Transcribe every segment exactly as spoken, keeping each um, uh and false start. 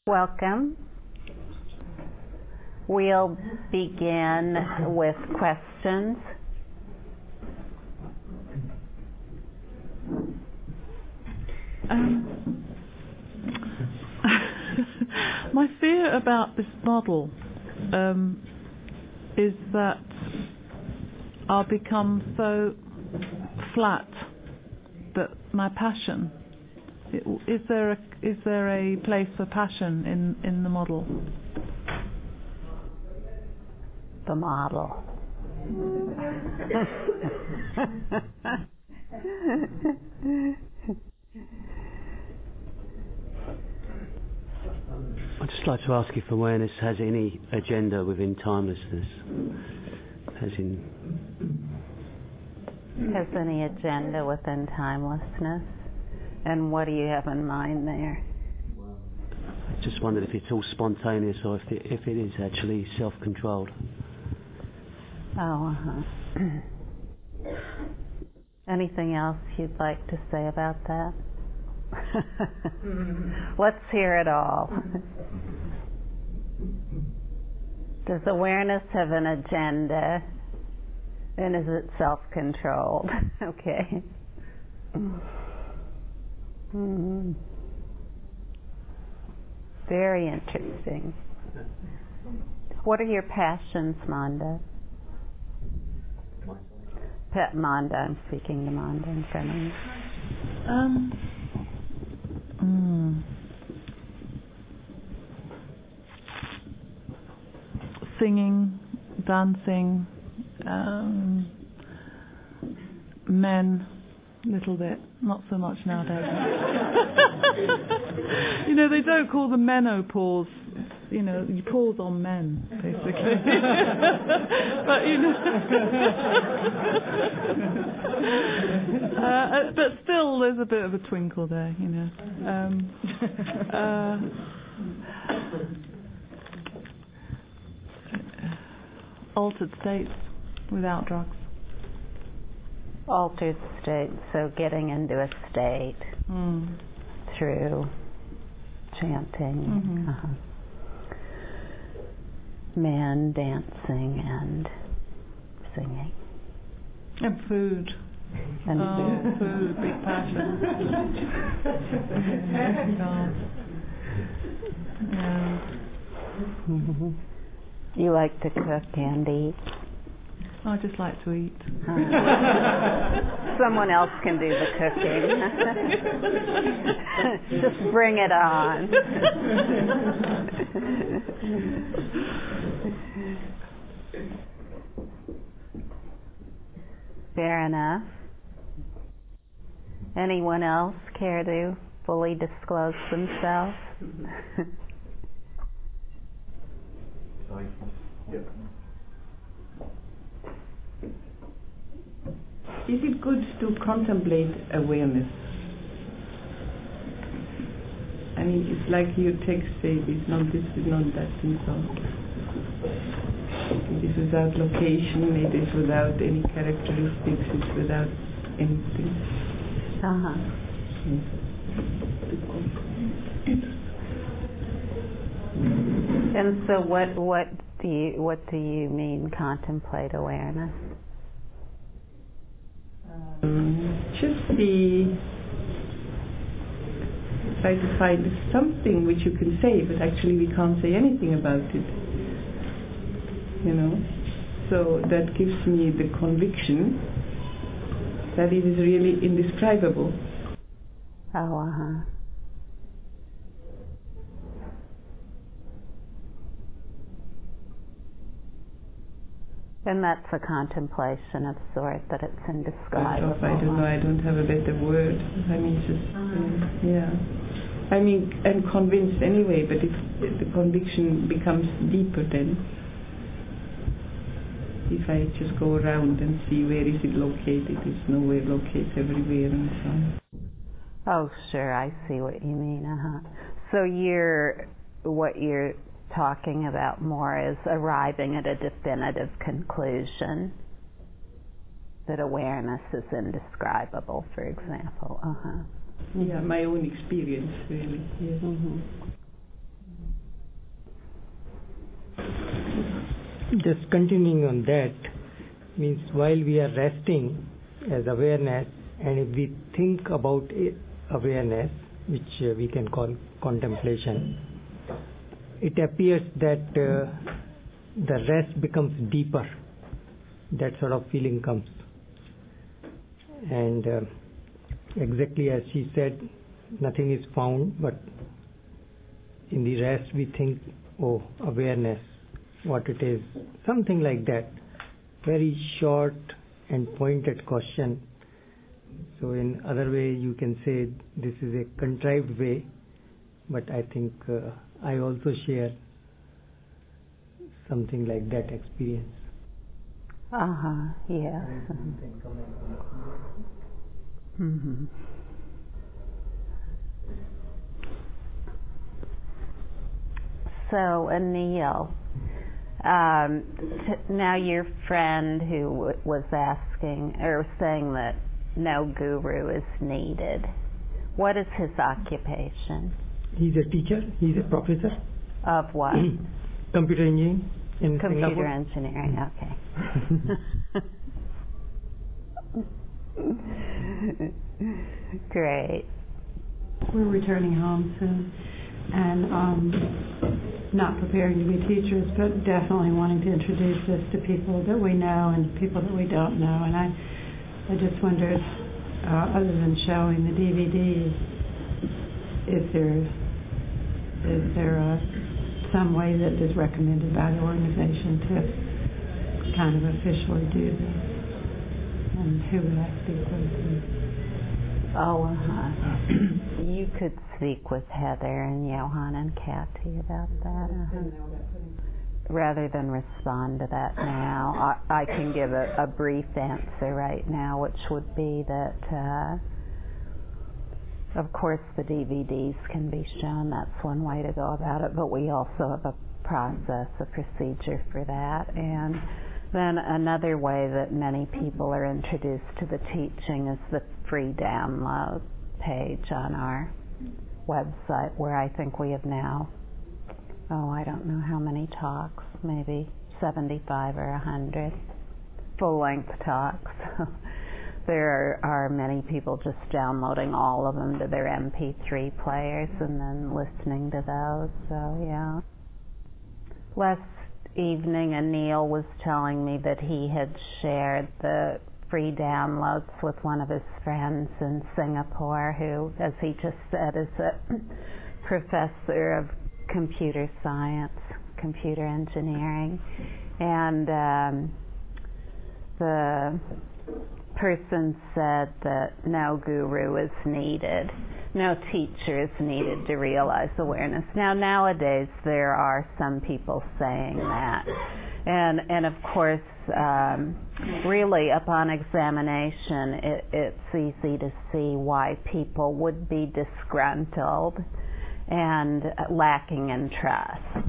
Welcome. We'll begin with questions. Um, my fear about this model um, is that I'll become so flat that my passion, is there a, is there a place for passion in, in the model? The model. I'd just like to ask if awareness has any agenda within timelessness. As in... Has any agenda within timelessness? And what do you have in mind there? I just wondered if it's all spontaneous or if it, if it is actually self-controlled. Oh, uh-huh. Anything else you'd like to say about that? Let's hear it all. Does awareness have an agenda? And is it self-controlled? Okay. Mm-hmm. Very interesting. What are your passions, Manda? Pet Manda, I'm speaking to Manda in front of me. Um, mm, singing, dancing, um, men, a little bit, not so much nowadays. You know, they don't call them menopause. You know, you pause on men, basically. But, you know. uh, but still, there's a bit of a twinkle there, you know. Um, uh, altered states without drugs. Altered state, so getting into a state Mm. through chanting. Mm-hmm. Uh-huh. Men dancing and singing. And food. And oh, food. food, big passion. God. Yeah. Mm-hmm. You like to cook and eat? I just like to eat. Uh, someone else can do the cooking. Just bring it on. Fair enough. Anyone else care to fully disclose themselves? Sorry. Yep. Is it good to contemplate awareness? I mean, it's like your text says, it's not this, it's not that, and so on. It is without location, it is without any characteristics, it's without anything. Uh-huh. Yes. And so what what do you what do you mean contemplate awareness? Um, just be try to find something which you can say, but actually we can't say anything about it. You know, so that gives me the conviction that it is really indescribable. Oh, uh huh. And that's a contemplation of sort, that it's indescribable. I don't know, I don't have a better word. I mean, just, uh, yeah. I mean, I'm convinced anyway, but if the conviction becomes deeper then, if I just go around and see where is it located, it's nowhere located, everywhere and so on. Oh, sure, I see what you mean, uh-huh. So you're, what you're talking about more is arriving at a definitive conclusion that awareness is indescribable, for example. Uh-huh. Yeah, my own experience, really. Yes. Mm-hmm. just continuing on that, means while we are resting as awareness, and if we think about awareness, which uh, we can call contemplation, it appears that uh, the rest becomes deeper. That sort of feeling comes. And uh, exactly as she said, nothing is found, but in the rest we think, oh, awareness, what it is, something like that. Very short and pointed question. So in other way you can say this is a contrived way, but I think uh, I also share something like that experience. Uh-huh, yes. Mm-hmm. So, Anil, um, t- now your friend who w- was asking, or saying that no guru is needed, what is his occupation? He's a teacher, he's a professor. Of what? Computer engineering in Computer Singapore. engineering, okay. Great. We're returning home soon, and um, not preparing to be teachers, but definitely wanting to introduce this to people that we know and people that we don't know. And I, I just wondered, uh, other than showing the D V Ds, is there is there a, some way that is recommended by the organization to kind of officially do this? And who would I speak with? Oh, uh-huh. You could speak with Heather and Johan and Kathy about that. Uh-huh. Rather than respond to that now, I, I can give a, a brief answer right now, which would be that, uh, of course, the D V Ds can be shown. That's one way to go about it, but we also have a process, a procedure for that. And then another way that many people are introduced to the teaching is the free download page on our website, where I think we have now, oh, I don't know how many talks, maybe seventy-five or one hundred full-length talks. There are, are many people just downloading all of them to their M P three players and then listening to those, so yeah. Last evening, Anil was telling me that he had shared the free downloads with one of his friends in Singapore who, as he just said, is a professor of computer science, computer engineering. And um, the person said that no guru is needed, no teacher is needed to realize awareness. Now, nowadays, there are some people saying that. And, and of course, um, really, upon examination, it, it's easy to see why people would be disgruntled and lacking in trust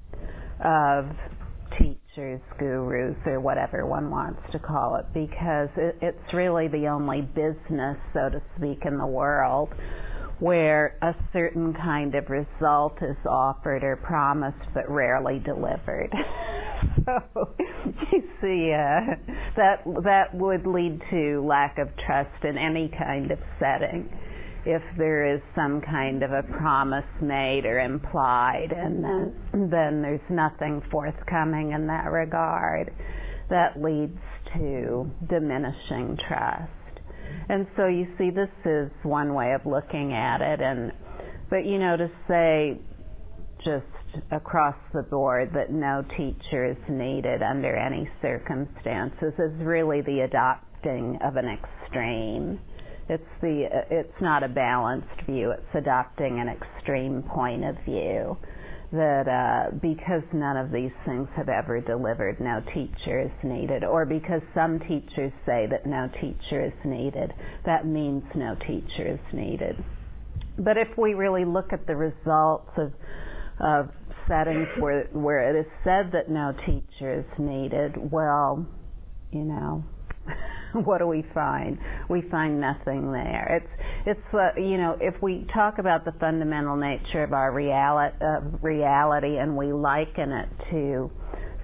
of teachers, gurus, or whatever one wants to call it, because it, it's really the only business, so to speak, in the world where a certain kind of result is offered or promised but rarely delivered. So you see, uh, that that would lead to lack of trust in any kind of setting. If there is some kind of a promise made or implied, and then, then there's nothing forthcoming in that regard, that leads to diminishing trust. And so you see, this is one way of looking at it. And but you know, to say just across the board that no teacher is needed under any circumstances is really the adopting of an extreme. It's the it's not a balanced view. It's adopting an extreme point of view that uh, because none of these things have ever delivered, no teacher is needed, or because some teachers say that no teacher is needed, that means no teacher is needed. But if we really look at the results of of settings where where it is said that no teacher is needed, well, you know, what do we find? We find nothing there. It's it's uh, you know, if we talk about the fundamental nature of our reality, uh, reality, and we liken it to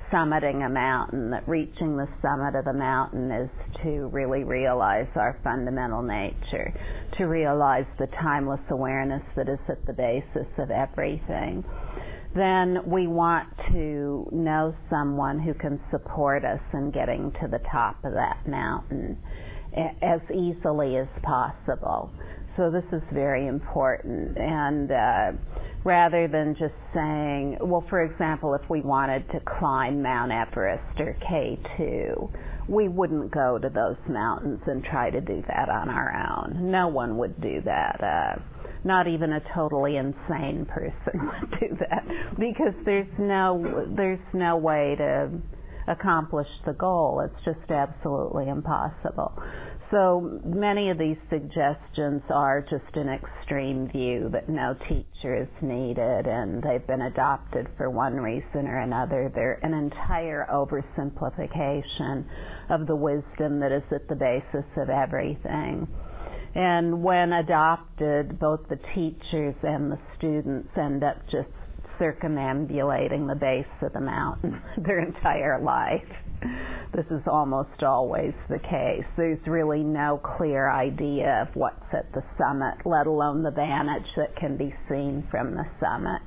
summiting a mountain, that reaching the summit of the mountain is to really realize our fundamental nature, to realize the timeless awareness that is at the basis of everything, then we want to know someone who can support us in getting to the top of that mountain as easily as possible. So this is very important. And uh, rather than just saying, well, for example, if we wanted to climb Mount Everest or K two, we wouldn't go to those mountains and try to do that on our own. No one would do that. Uh, not even a totally insane person would do that, because there's no there's no way to accomplish the goal. It's just absolutely impossible. So many of these suggestions are just an extreme view that no teacher is needed, and they've been adopted for one reason or another. They're an entire oversimplification of the wisdom that is at the basis of everything. And when adopted, both the teachers and the students end up just circumambulating the base of the mountain their entire life. This is almost always the case. There's really no clear idea of what's at the summit, let alone the vantage that can be seen from the summit.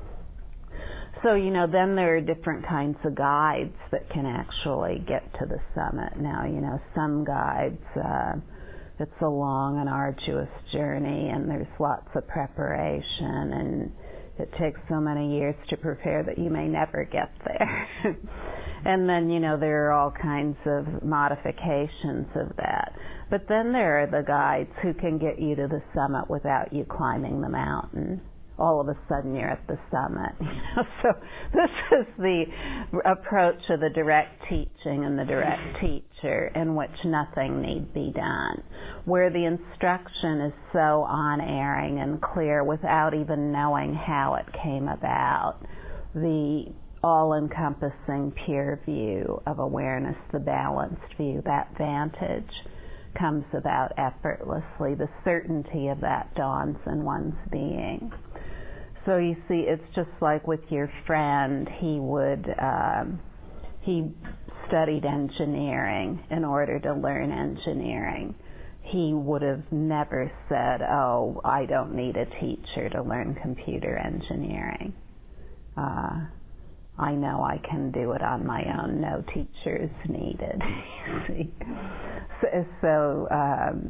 So, you know, then there are different kinds of guides that can actually get to the summit. Now, you know, some guides, uh, it's a long and arduous journey, and there's lots of preparation, and it takes so many years to prepare that you may never get there. And then, you know, there are all kinds of modifications of that. But then there are the guides who can get you to the summit without you climbing the mountain. All of a sudden you're at the summit. You know? So this is the approach of the direct teaching and the direct teacher, in which nothing need be done, where the instruction is so unerring and clear without even knowing how it came about. The all-encompassing pure view of awareness, the balanced view, that vantage comes about effortlessly. The certainty of that dawns in one's being. So you see, it's just like with your friend. He would, um, he studied engineering in order to learn engineering. He would have never said, oh, I don't need a teacher to learn computer engineering. Uh, I know I can do it on my own. No teacher is needed. See? So, so um,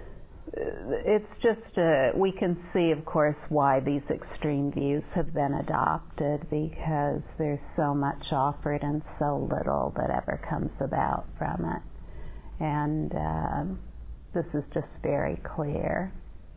it's just, a, we can see, of course, why these extreme views have been adopted, because there's so much offered and so little that ever comes about from it. And um, this is just very clear.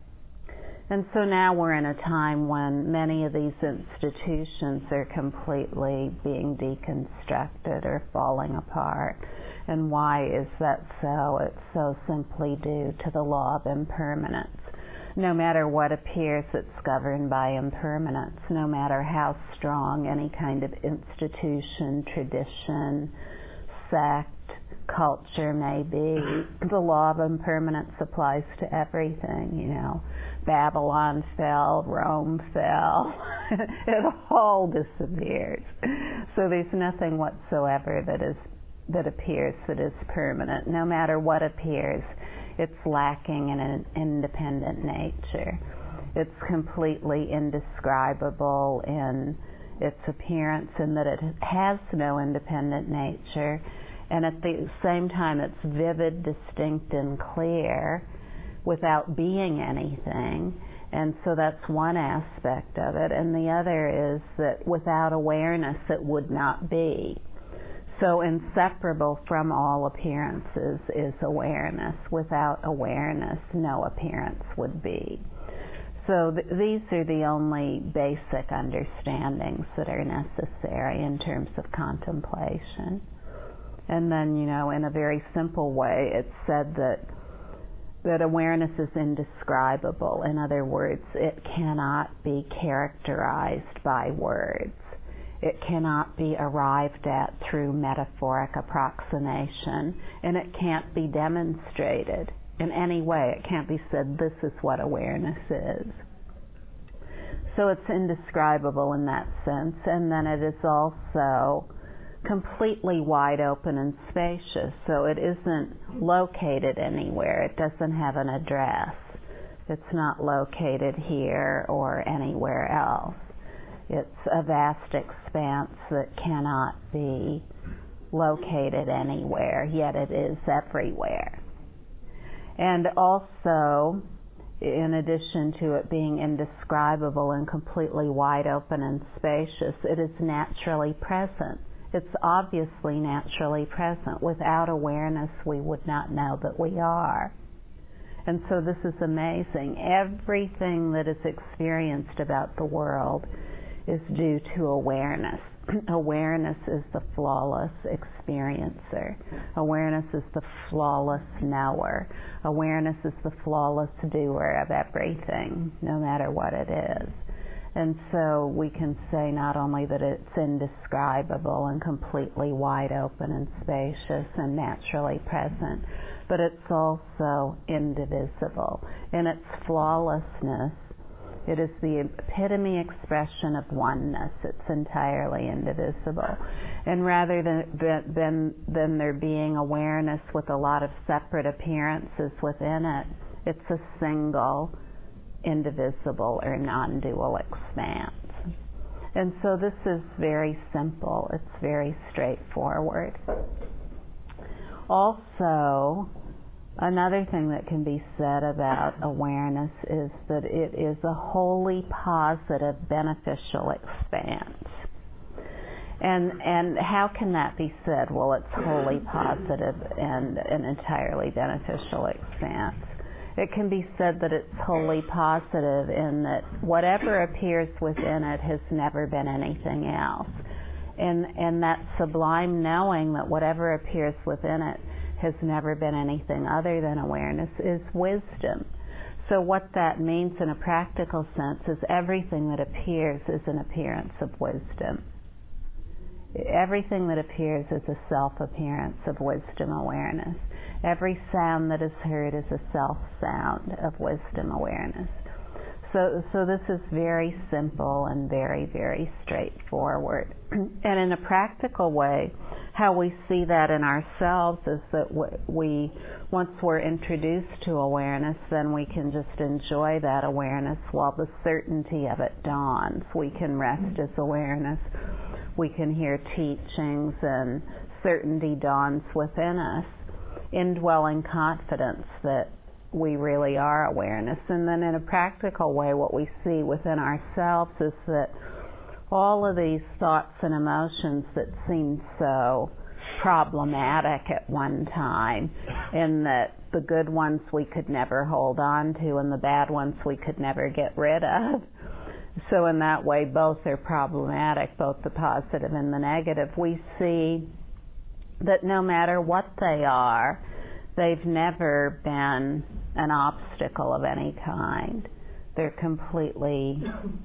And so now we're in a time when many of these institutions are completely being deconstructed or falling apart. And why is that so? It's so simply due to the law of impermanence. No matter what appears, it's governed by impermanence. No matter how strong any kind of institution, tradition, sect, culture may be, the law of impermanence applies to everything, you know. Babylon fell, Rome fell, it all disappears. So there's nothing whatsoever that is that appears that is permanent. No matter what appears, it's lacking in an independent nature. It's completely indescribable in its appearance, in that it has no independent nature, and at the same time it's vivid, distinct, and clear without being anything. And so that's one aspect of it. And the other is that without awareness it would not be. So inseparable from all appearances is awareness. Without awareness, no appearance would be. So th- these are the only basic understandings that are necessary in terms of contemplation. And then, you know, in a very simple way, it's said that that awareness is indescribable. In other words, it cannot be characterized by words. It cannot be arrived at through metaphoric approximation, and it can't be demonstrated in any way. It can't be said, this is what awareness is. So it's indescribable in that sense, and then it is also completely wide open and spacious. So it isn't located anywhere. It doesn't have an address. It's not located here or anywhere else. It's a vast expanse that cannot be located anywhere, yet it is everywhere. And also, in addition to it being indescribable and completely wide open and spacious, it is naturally present. It's obviously naturally present. Without awareness, we would not know that we are. And so this is amazing. Everything that is experienced about the world is due to awareness. Awareness is the flawless experiencer. Awareness is the flawless knower. Awareness is the flawless doer of everything, no matter what it is. And so we can say not only that it's indescribable and completely wide open and spacious and naturally present, but it's also indivisible. In its flawlessness, it is the epitome expression of oneness. It's entirely indivisible. And rather than, than, than there being awareness with a lot of separate appearances within it, it's a single, indivisible or non-dual expanse. And so this is very simple. It's very straightforward. Also, another thing that can be said about awareness is that it is a wholly positive, beneficial expanse. And and how can that be said? Well, it's wholly positive and an entirely beneficial expanse. It can be said that it's wholly positive in that whatever appears within it has never been anything else. And and that sublime knowing that whatever appears within it has never been anything other than awareness is wisdom. So what that means in a practical sense is everything that appears is an appearance of wisdom. Everything that appears is a self-appearance of wisdom awareness. Every sound that is heard is a self-sound of wisdom awareness. So, so this is very simple and very, very straightforward. And in a practical way, how we see that in ourselves is that we, once we're introduced to awareness, then we can just enjoy that awareness while the certainty of it dawns. We can rest as awareness. We can hear teachings and certainty dawns within us, indwelling confidence that we really are awareness. And then in a practical way, what we see within ourselves is that all of these thoughts and emotions that seemed so problematic at one time, in that the good ones we could never hold on to and the bad ones we could never get rid of. So in that way, both are problematic, both the positive and the negative. We see that no matter what they are, they've never been an obstacle of any kind. They're completely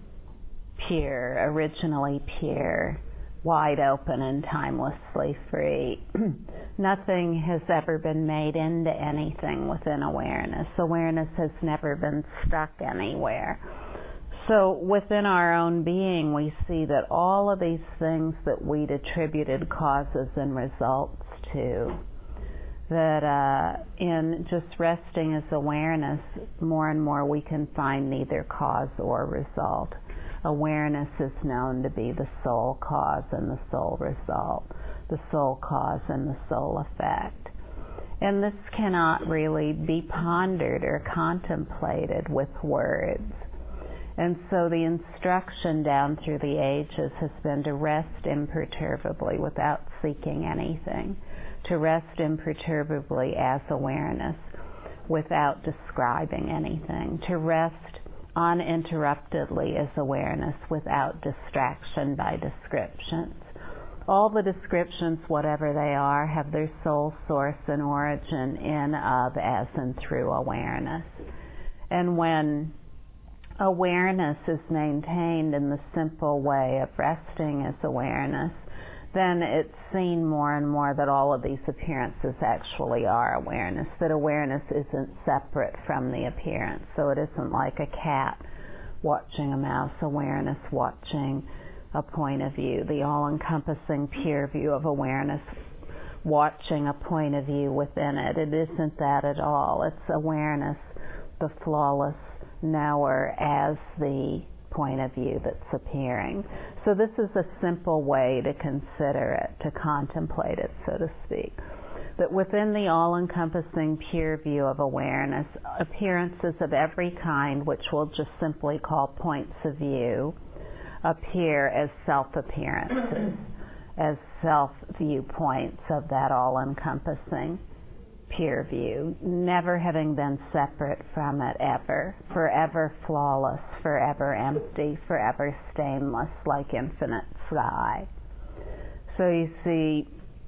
pure, originally pure, wide open and timelessly free. Nothing has ever been made into anything within awareness. Awareness has never been stuck anywhere. So within our own being, we see that all of these things that we'd attributed causes and results to, that uh, in just resting as awareness, more and more we can find neither cause or result. Awareness is known to be the sole cause and the sole result, the sole cause and the sole effect. And this cannot really be pondered or contemplated with words. And so the instruction down through the ages has been to rest imperturbably without seeking anything, to rest imperturbably as awareness without describing anything, to rest uninterruptedly as awareness without distraction by descriptions. All the descriptions, whatever they are, have their sole source and origin in, of, as, and through awareness. And when awareness is maintained in the simple way of resting as awareness, then it's seen more and more that all of these appearances actually are awareness, that awareness isn't separate from the appearance. So it isn't like a cat watching a mouse, awareness watching a point of view, the all-encompassing peer view of awareness, watching a point of view within it. It isn't that at all. It's awareness, the flawless knower, as the point of view that's appearing. So this is a simple way to consider it, to contemplate it, so to speak. That within the all-encompassing peer view of awareness, appearances of every kind, which we'll just simply call points of view, appear as self-appearances, as self-viewpoints of that all-encompassing peer view, never having been separate from it ever, forever flawless, forever empty, forever stainless, like infinite sky. So you see,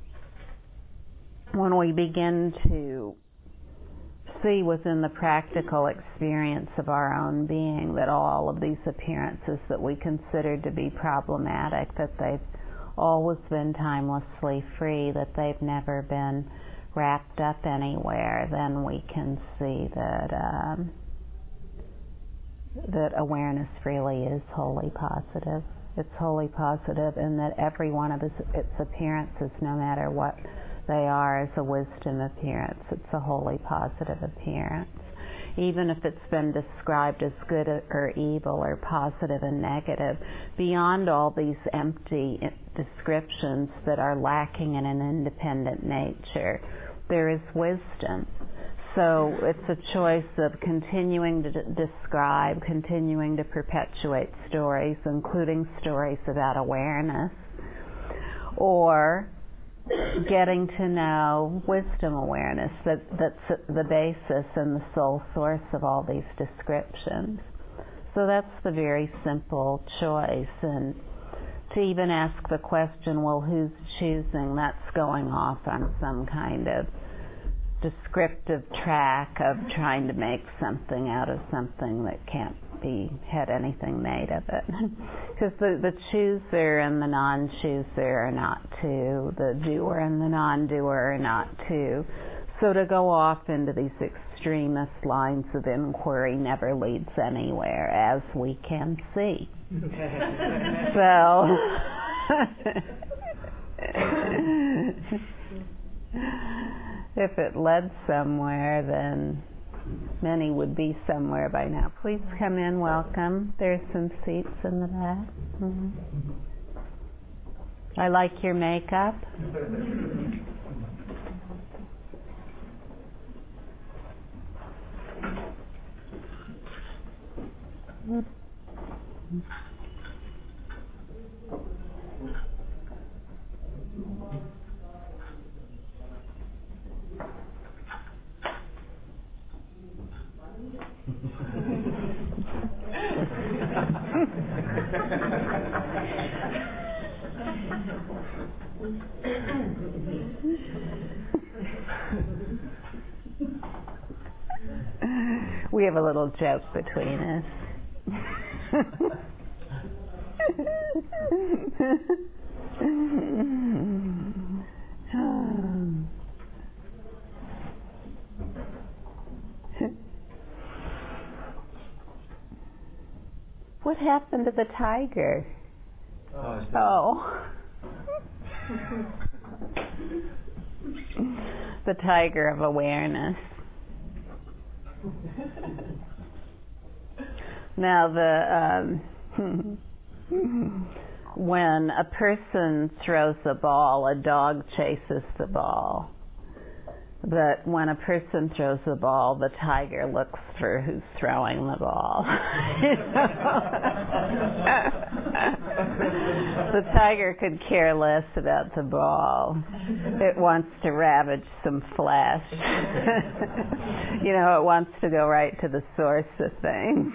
when we begin to see within the practical experience of our own being that all of these appearances that we considered to be problematic, that they've always been timelessly free, that they've never been wrapped up anywhere, then we can see that um, that awareness really is wholly positive. It's wholly positive, and that every one of its, its appearances, no matter what they are, is a wisdom appearance. It's a wholly positive appearance. Even if it's been described as good or evil or positive and negative, beyond all these empty descriptions that are lacking in an independent nature, there is wisdom. So it's a choice of continuing to d- describe, continuing to perpetuate stories, including stories about awareness, or getting to know wisdom awareness, that, that's the basis and the sole source of all these descriptions. So that's the very simple choice. And to even ask the question, well, who's choosing, that's going off on some kind of descriptive track of trying to make something out of something that can't be had anything made of it. Because the, the chooser and the non-chooser are not two. The doer and the non-doer are not two. So to go off into these extremist lines of inquiry never leads anywhere, as we can see. So if it led somewhere, then many would be somewhere by now. Please come in, welcome. There's some seats in the back. Mm-hmm. I like your makeup. We have a little joke between us. What happened to the tiger? Oh. oh. The tiger of awareness. Now, the um, when a person throws a ball, a dog chases the ball. But when a person throws the ball, the tiger looks for who's throwing the ball. The tiger could care less about the ball. It wants to ravage some flesh. You know, it wants to go right to the source of things.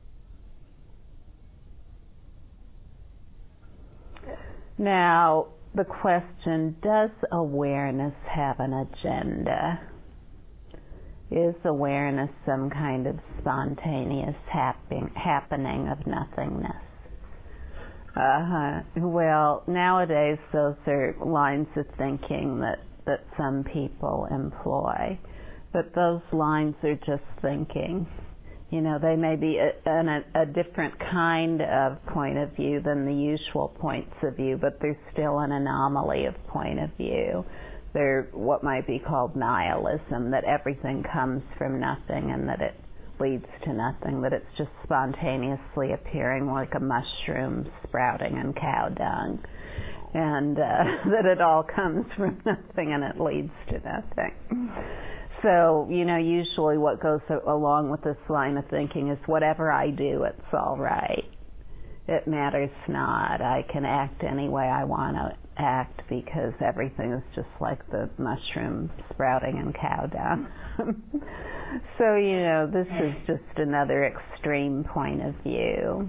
Now, the question, does awareness have an agenda? Is awareness some kind of spontaneous happen- happening of nothingness? Uh-huh. Well, nowadays those are lines of thinking that, that some people employ. But those lines are just thinking. You know, they may be a, a, a different kind of point of view than the usual points of view, but they're still an anomaly of point of view. They're what might be called nihilism, that everything comes from nothing and that it leads to nothing, that it's just spontaneously appearing like a mushroom sprouting in cow dung, and uh, that it all comes from nothing and it leads to nothing. So, you know, usually what goes along with this line of thinking is whatever I do, it's all right. It matters not. I can act any way I want to act because everything is just like the mushroom sprouting in cow dung. So, you know, this is just another extreme point of view.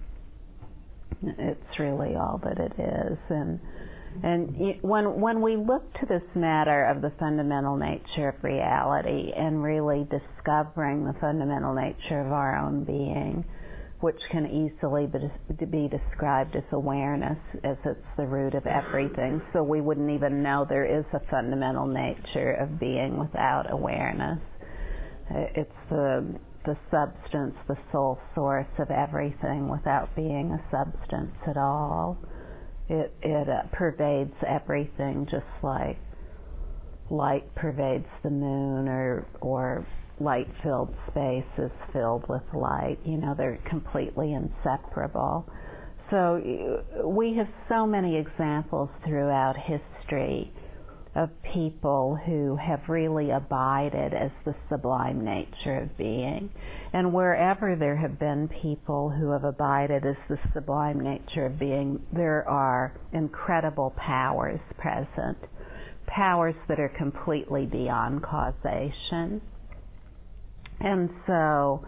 It's really all that it is. And And when when we look to this matter of the fundamental nature of reality and really discovering the fundamental nature of our own being, which can easily be, be described as awareness, as it's the root of everything, so we wouldn't even know there is a fundamental nature of being without awareness. It's the the substance, the sole source of everything without being a substance at all. It it uh, pervades everything, just like light pervades the moon, or or light-filled space is filled with light. You know, they're completely inseparable. So we have so many examples throughout history of people who have really abided as the sublime nature of being. And wherever there have been people who have abided as the sublime nature of being, there are incredible powers present, powers that are completely beyond causation. And so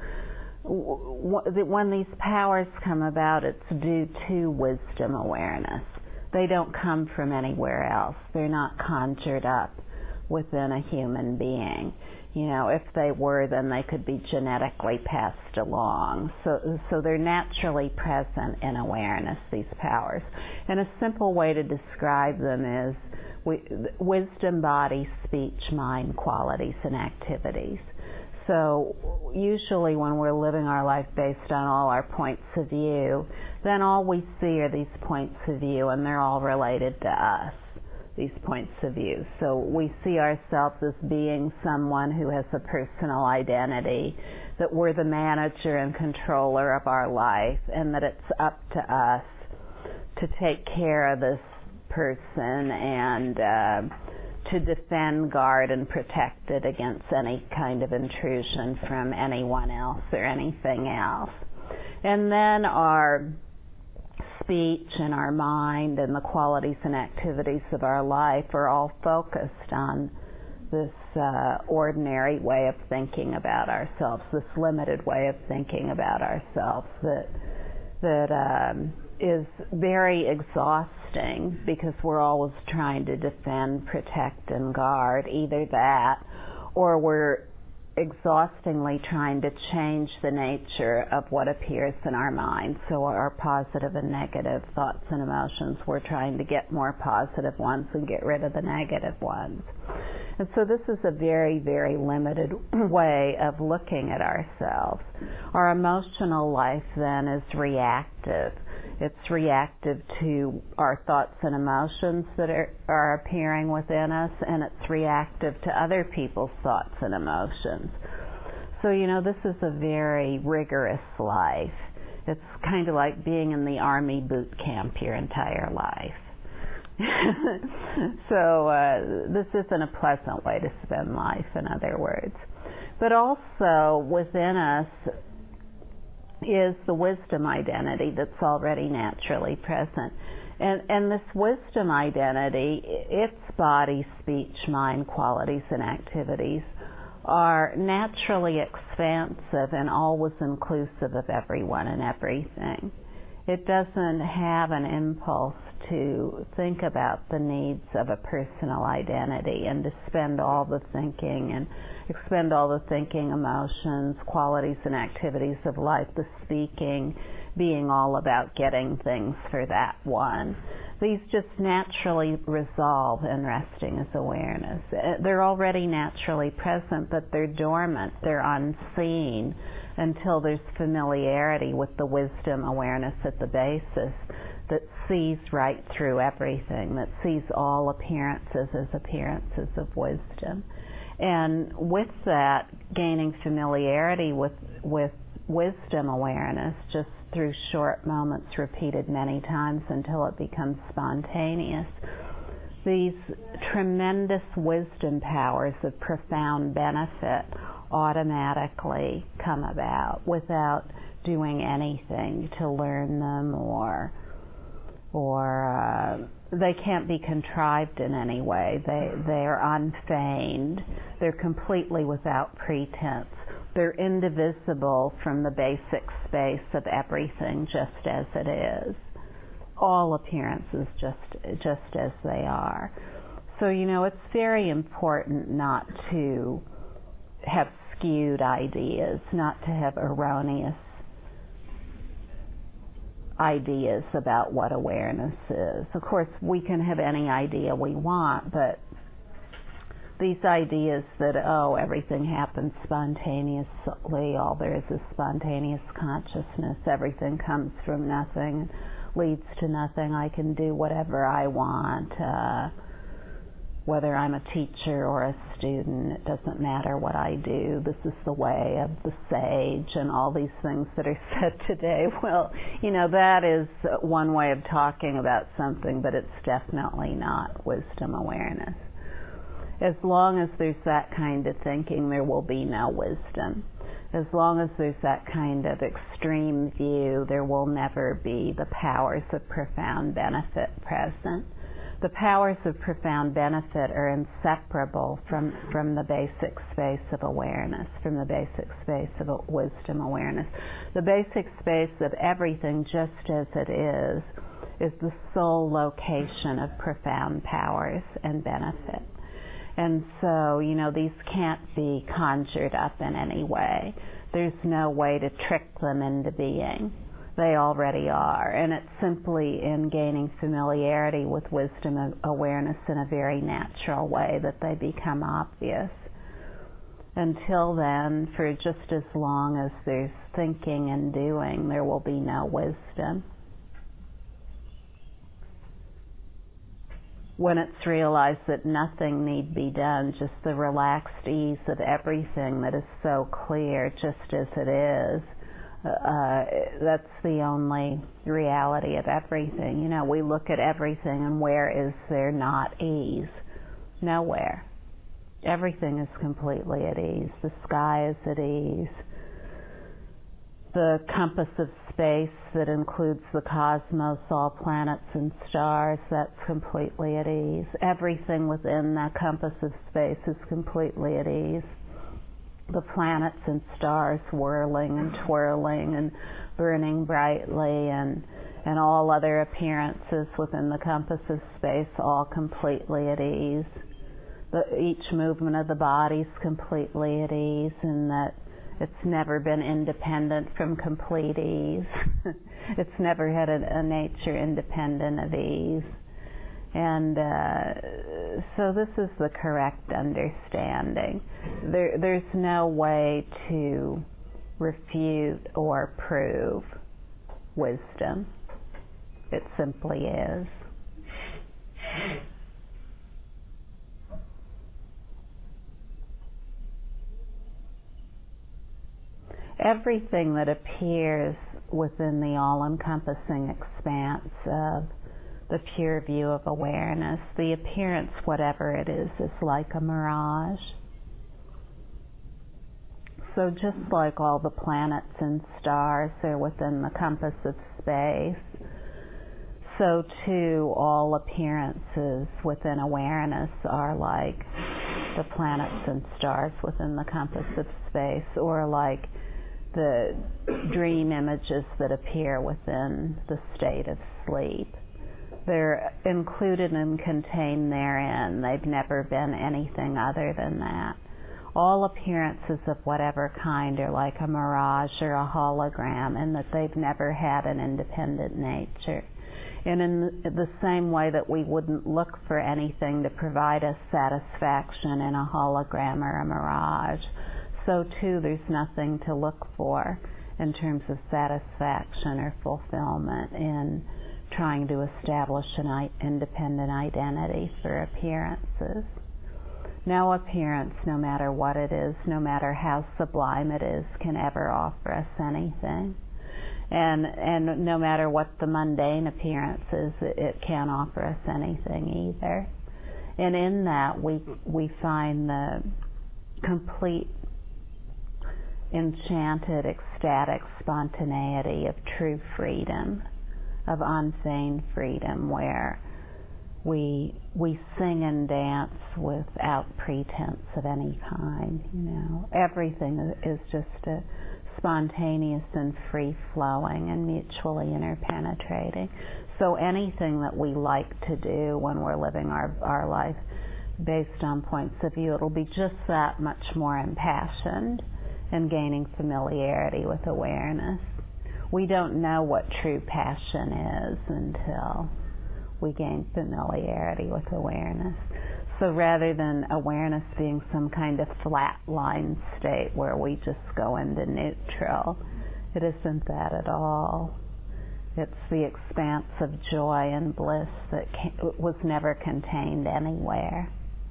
w- when these powers come about, it's due to wisdom awareness. They don't come from anywhere else. They're not conjured up within a human being. You know, if they were, then they could be genetically passed along. So, so they're naturally present in awareness, these powers. And a simple way to describe them is we, wisdom, body, speech, mind, qualities, and activities. So usually when we're living our life based on all our points of view, then all we see are these points of view, and they're all related to us, these points of view. So we see ourselves as being someone who has a personal identity, that we're the manager and controller of our life, and that it's up to us to take care of this person and uh, to defend, guard, and protect it against any kind of intrusion from anyone else or anything else. And then our speech and our mind and the qualities and activities of our life are all focused on this uh, ordinary way of thinking about ourselves, this limited way of thinking about ourselves that that um, is very exhausting, because we're always trying to defend, protect, and guard. Either that, or we're exhaustingly trying to change the nature of what appears in our mind. So our positive and negative thoughts and emotions, we're trying to get more positive ones and get rid of the negative ones. And so this is a very, very limited way of looking at ourselves. Our emotional life then is reactive. It's reactive to our thoughts and emotions that are, are appearing within us, and it's reactive to other people's thoughts and emotions. So, you know, this is a very rigorous life. It's kind of like being in the Army boot camp your entire life. So uh, this isn't a pleasant way to spend life, in other words. But also within us is the wisdom identity that's already naturally present. And, and this wisdom identity, its body, speech, mind, qualities, and activities are naturally expansive and always inclusive of everyone and everything. It doesn't have an impulse to think about the needs of a personal identity and to spend all the thinking and expend all the thinking, emotions, qualities and activities of life, the speaking, being all about getting things for that one. These just naturally resolve in resting as awareness. They're already naturally present, but they're dormant, they're unseen until there's familiarity with the wisdom awareness at the basis that sees right through everything, that sees all appearances as appearances of wisdom. And with that, gaining familiarity with, with wisdom awareness, just through short moments repeated many times until it becomes spontaneous, these tremendous wisdom powers of profound benefit automatically come about without doing anything to learn them, or or uh, they can't be contrived in any way. They they're unfeigned. They're completely without pretense. They're indivisible from the basic space of everything just as it is. All appearances just just as they are. So, you know, it's very important not to have skewed ideas, not to have erroneous ideas about what awareness is. Of course, we can have any idea we want, but these ideas that, oh, everything happens spontaneously, all there is is spontaneous consciousness, everything comes from nothing, leads to nothing, I can do whatever I want, uh, whether I'm a teacher or a student, it doesn't matter what I do, this is the way of the sage, and all these things that are said today. Well, you know, that is one way of talking about something, but it's definitely not wisdom awareness. As long as there's that kind of thinking, there will be no wisdom. As long as there's that kind of extreme view, there will never be the powers of profound benefit present. The powers of profound benefit are inseparable from, from the basic space of awareness, from the basic space of wisdom awareness. The basic space of everything just as it is, is the sole location of profound powers and benefit. And so, you know, these can't be conjured up in any way. There's no way to trick them into being. They already are. And it's simply in gaining familiarity with wisdom awareness in a very natural way that they become obvious. Until then, for just as long as there's thinking and doing, there will be no wisdom. When it's realized that nothing need be done, just the relaxed ease of everything that is so clear just as it is, uh, that's the only reality of everything. You know, we look at everything and where is there not ease? Nowhere. Everything is completely at ease. The sky is at ease. The compass of space that includes the cosmos, all planets and stars, that's completely at ease. Everything within that compass of space is completely at ease. The planets and stars whirling and twirling and burning brightly, and and all other appearances within the compass of space, all completely at ease. The, each movement of the body is completely at ease, in that it's never been independent from complete ease. It's never had a, a nature independent of ease. And uh, so this is the correct understanding. There, there's no way to refute or prove wisdom. It simply is. Everything that appears within the all-encompassing expanse of the pure view of awareness, the appearance, whatever it is, is like a mirage. So just like all the planets and stars are within the compass of space, so too all appearances within awareness are like the planets and stars within the compass of space, or like the dream images that appear within the state of sleep. They're included and contained therein. They've never been anything other than that. All appearances of whatever kind are like a mirage or a hologram, in that they've never had an independent nature. And in the same way that we wouldn't look for anything to provide us satisfaction in a hologram or a mirage, so too there's nothing to look for in terms of satisfaction or fulfillment in trying to establish an independent identity for appearances. No appearance, no matter what it is, no matter how sublime it is, can ever offer us anything. And and no matter what the mundane appearance is, it, it can't offer us anything either. And in that, we we find the complete enchanted, ecstatic spontaneity of true freedom, of unfeigned freedom, where we we sing and dance without pretense of any kind. You know, everything is just a spontaneous and free-flowing and mutually interpenetrating. So anything that we like to do when we're living our our life based on points of view, it'll be just that much more impassioned and gaining familiarity with awareness. We don't know what true passion is until we gain familiarity with awareness. So rather than awareness being some kind of flat line state where we just go into neutral, it isn't that at all. It's the expanse of joy and bliss that was never contained anywhere.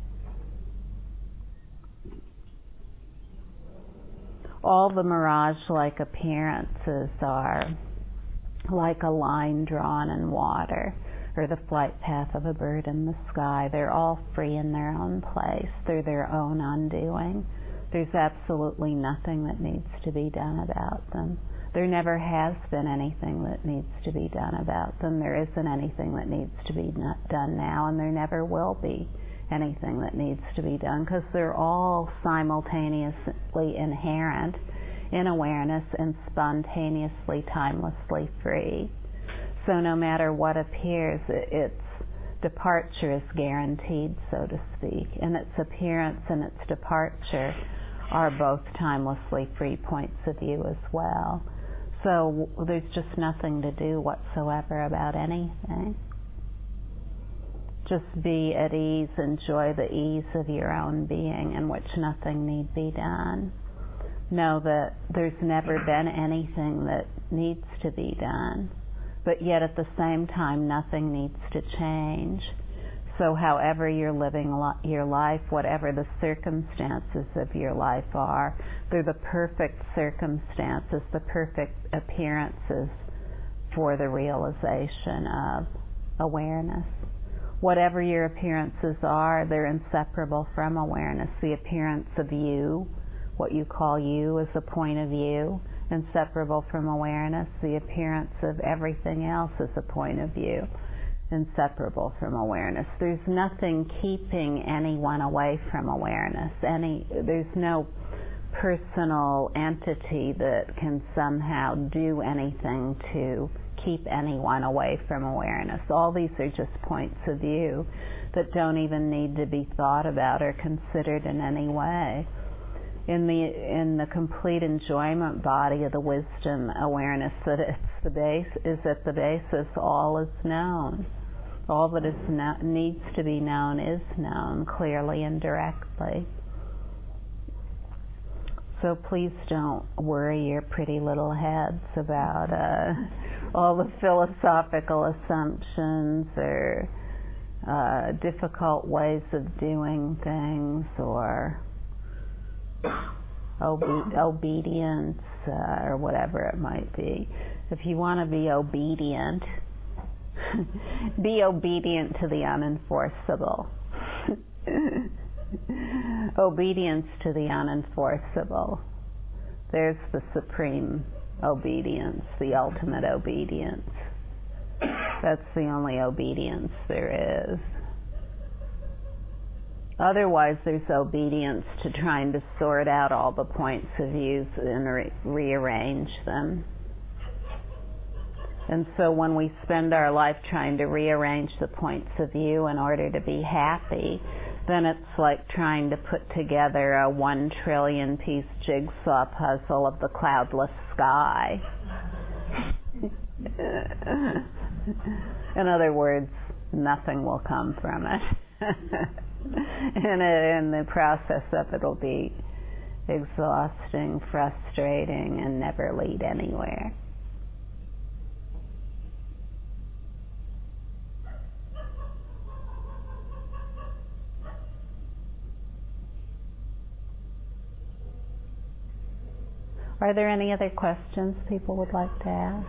All the mirage-like appearances are like a line drawn in water, or the flight path of a bird in the sky. They're all free in their own place. They're their own undoing. There's absolutely nothing that needs to be done about them. There never has been anything that needs to be done about them. There isn't anything that needs to be done now, and there never will be anything that needs to be done, because they're all simultaneously inherent in awareness and spontaneously, timelessly free. So no matter what appears, its departure is guaranteed, so to speak, and its appearance and its departure are both timelessly free points of view as well. So there's just nothing to do whatsoever about anything. Just be at ease, enjoy the ease of your own being, in which nothing need be done. Know that there's never been anything that needs to be done, but yet at the same time nothing needs to change. So however you're living li- your life, whatever the circumstances of your life are, they're the perfect circumstances, the perfect appearances for the realization of awareness. Whatever your appearances are, they're inseparable from awareness. The appearance of you, what you call you, is a point of view, inseparable from awareness. The appearance of everything else is a point of view, inseparable from awareness. There's nothing keeping anyone away from awareness. Any, there's no personal entity that can somehow do anything to keep anyone away from awareness. All these are just points of view that don't even need to be thought about or considered in any way. In the in the complete enjoyment body of the wisdom awareness that it's the base is at the basis, all is known. All that is no, needs to be known is known clearly and directly. So please don't worry your pretty little heads about uh, all the philosophical assumptions or uh, difficult ways of doing things or obe- obedience uh, or whatever it might be. If you want to be obedient, be obedient to the unenforceable. Obedience to the unenforceable. There's the supreme obedience, the ultimate obedience. That's the only obedience there is. Otherwise, there's obedience to trying to sort out all the points of view and re- rearrange them. And so when we spend our life trying to rearrange the points of view in order to be happy, then it's like trying to put together a one trillion piece jigsaw puzzle of the cloudless sky. In other words, nothing will come from it. and in the process of it will be exhausting, frustrating, and never lead anywhere. Are there any other questions people would like to ask?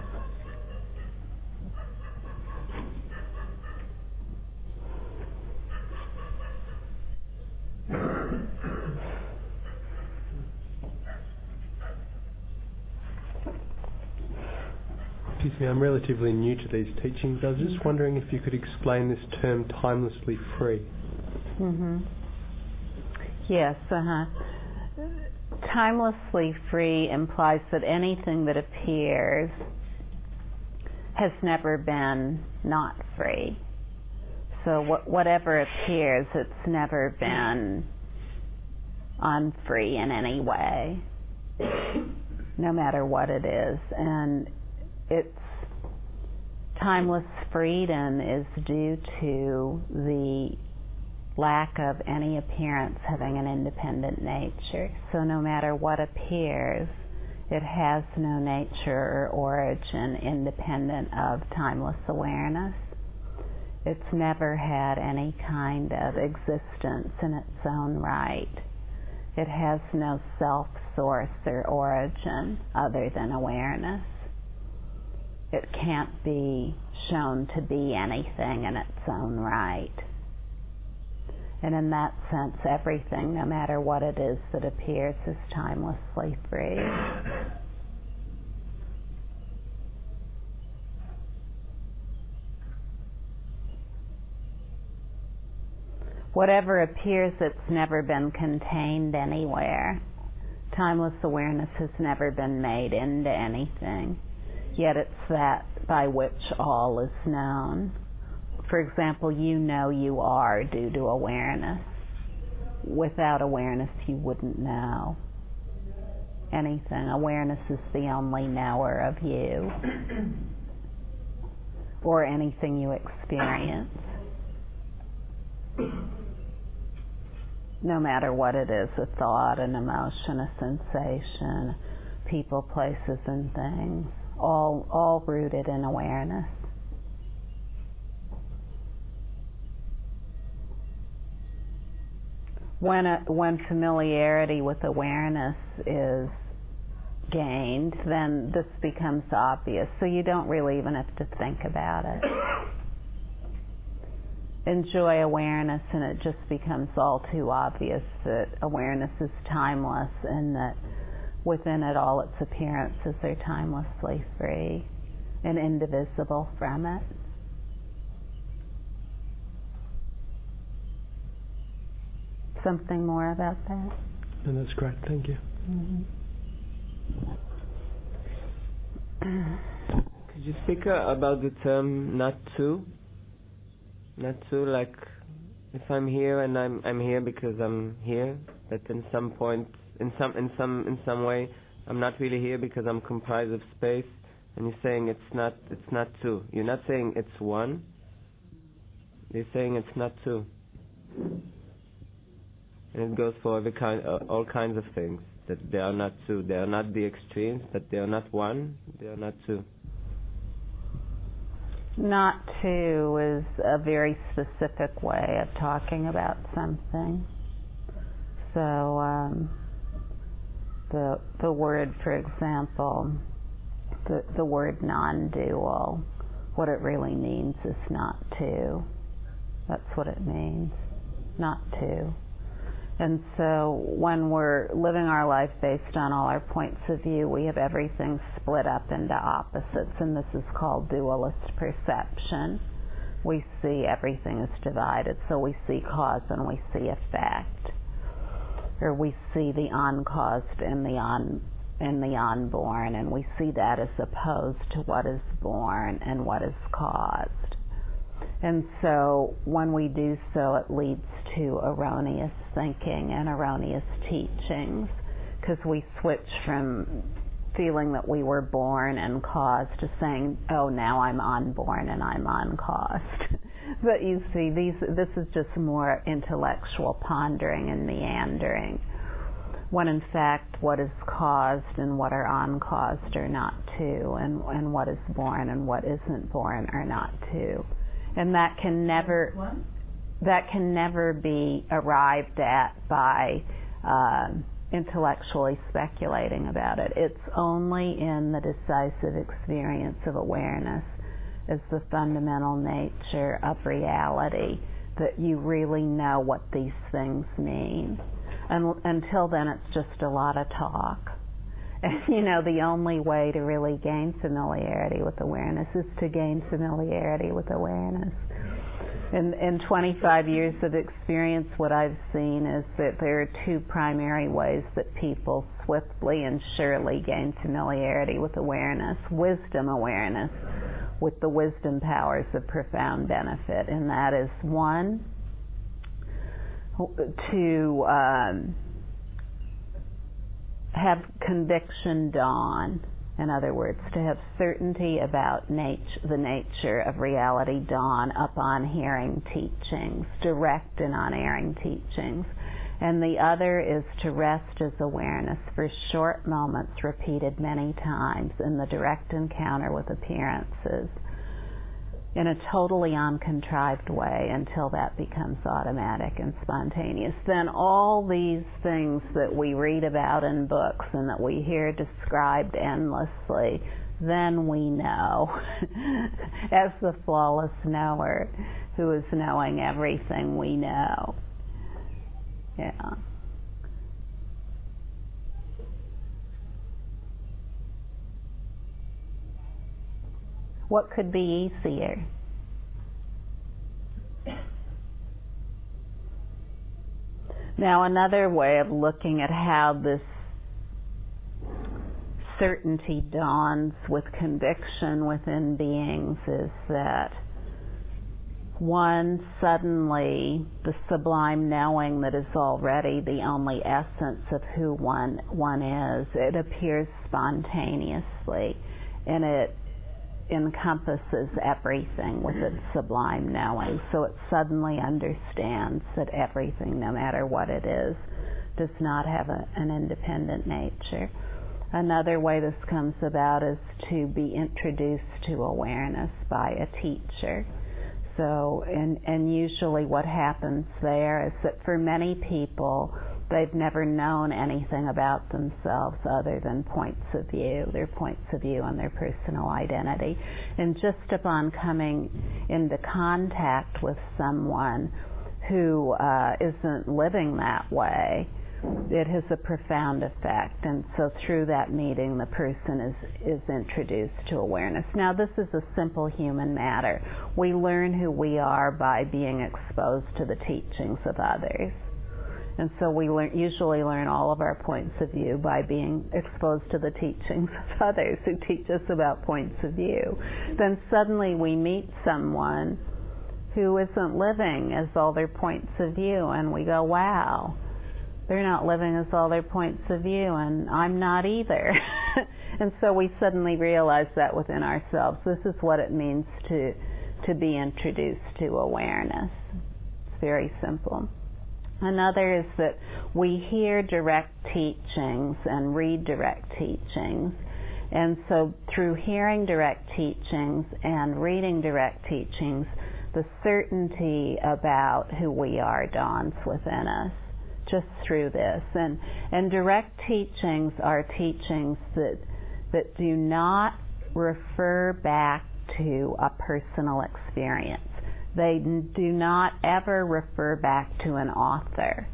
Excuse me, I'm relatively new to these teachings. I was just wondering if you could explain this term timelessly free. Mm-hmm. Yes, uh-huh. Timelessly free implies that anything that appears has never been not free. So wh- whatever appears, it's never been unfree in any way, no matter what it is. And its timeless freedom is due to the lack of any appearance having an independent nature. So no matter what appears, it has no nature or origin independent of timeless awareness. It's never had any kind of existence in its own right. It has no self-source or origin other than awareness. It can't be shown to be anything in its own right. And in that sense, everything, no matter what it is that appears, is timelessly free. Whatever appears, it's never been contained anywhere. Timeless awareness has never been made into anything, yet it's that by which all is known. For example, you know you are due to awareness. Without awareness, you wouldn't know anything. Awareness is the only knower of you or anything you experience, no matter what it is, a thought, an emotion, a sensation, people, places, and things, all, all rooted in awareness. When, a, when familiarity with awareness is gained, then this becomes obvious, so you don't really even have to think about it. Enjoy awareness and it just becomes all too obvious that awareness is timeless and that within it all its appearances are timelessly free and indivisible from it. Something more about that? And that's great, thank you. Mm-hmm. Could you speak uh, about the term not to? Not to, like, if I'm here and I'm I'm here because I'm here, but in some point, in some in some in some way, I'm not really here because I'm comprised of space. And you're saying it's not it's not two. You're not saying it's one. You're saying it's not two. And it goes for every kind, uh, all kinds of things. That they are not two. They are not the extremes. That they are not one. They are not two. Not to is a very specific way of talking about something. So um, the the word, for example, the the word non-dual, what it really means is not two. That's what it means, not two. And so when we're living our life based on all our points of view, we have everything split up into opposites, and this is called dualist perception. we see everything is divided. So we see cause and we see effect. Or we see the uncaused and the un and the unborn, and we see that as opposed to what is born and what is caused. And so when we do so, it leads to erroneous thinking and erroneous teachings, because we switch from feeling that we were born and caused to saying, oh, now I'm unborn and I'm uncaused. But you see, these this is just more intellectual pondering and meandering, when in fact what is caused and what are uncaused are not two, and, and what is born and what isn't born are not two. And that can never that can never be arrived at by uh, intellectually speculating about it. It's only in the decisive experience of awareness as the fundamental nature of reality that you really know what these things mean. And until then, it's just a lot of talk. And, you know, the only way to really gain familiarity with awareness is to gain familiarity with awareness. In, in twenty-five years of experience, what I've seen is that there are two primary ways that people swiftly and surely gain familiarity with awareness. Wisdom awareness, with the wisdom powers of profound benefit. And that is, one, to um, have conviction dawn. In other words, to have certainty about nat- the nature of reality dawn upon hearing teachings, direct and unerring teachings. And the other is to rest as awareness for short moments repeated many times in the direct encounter with appearances, in a totally uncontrived way, until that becomes automatic and spontaneous. Then all these things that we read about in books and that we hear described endlessly, then we know as the flawless knower who is knowing everything we know. Yeah. What could be easier? Now, another way of looking at how this certainty dawns with conviction within beings is that, one, suddenly the sublime knowing that is already the only essence of who one one is, it appears spontaneously, and it encompasses everything with its sublime knowing. So it suddenly understands that everything, no matter what it is, does not have a, an independent nature. Another way this comes about is to be introduced to awareness by a teacher. So, and, and usually what happens there is that for many people, they've never known anything about themselves other than points of view, their points of view and their personal identity. And just upon coming into contact with someone who uh, isn't living that way, it has a profound effect. And so through that meeting, the person is, is introduced to awareness. Now, this is a simple human matter. We learn who we are by being exposed to the teachings of others. And so we learn, usually learn all of our points of view by being exposed to the teachings of others who teach us about points of view. Then suddenly we meet someone who isn't living as all their points of view, and we go, wow, they're not living as all their points of view, and I'm not either. And so we suddenly realize that within ourselves. This is what it means to, to be introduced to awareness. It's very simple. Another is that we hear direct teachings and read direct teachings. And so through hearing direct teachings and reading direct teachings, the certainty about who we are dawns within us just through this. And, and direct teachings are teachings that, that do not refer back to a personal experience. They do not ever refer back to an author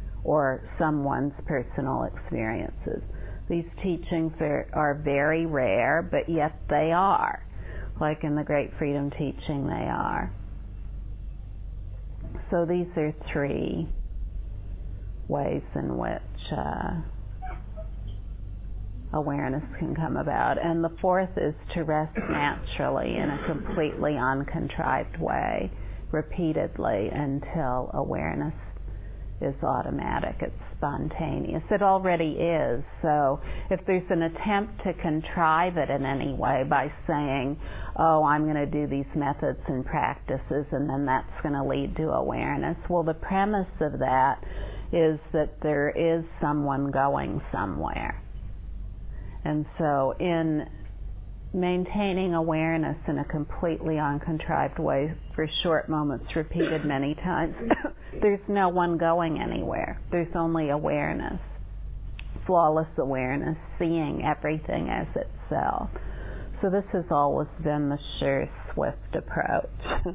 or someone's personal experiences. These teachings are, are very rare, but yet they are. Like in the Great Freedom Teaching, they are. so these are three ways in which uh, awareness can come about. And the fourth is to rest naturally in a completely uncontrived way, repeatedly, until awareness is automatic, it's spontaneous. It already is. So if there's an attempt to contrive it in any way by saying, oh, I'm going to do these methods and practices and then that's going to lead to awareness, well, the premise of that is that there is someone going somewhere. And so in maintaining awareness in a completely uncontrived way for short moments repeated many times, there's no one going anywhere. There's only awareness, flawless awareness, seeing everything as itself. So this has always been the sure, swift approach.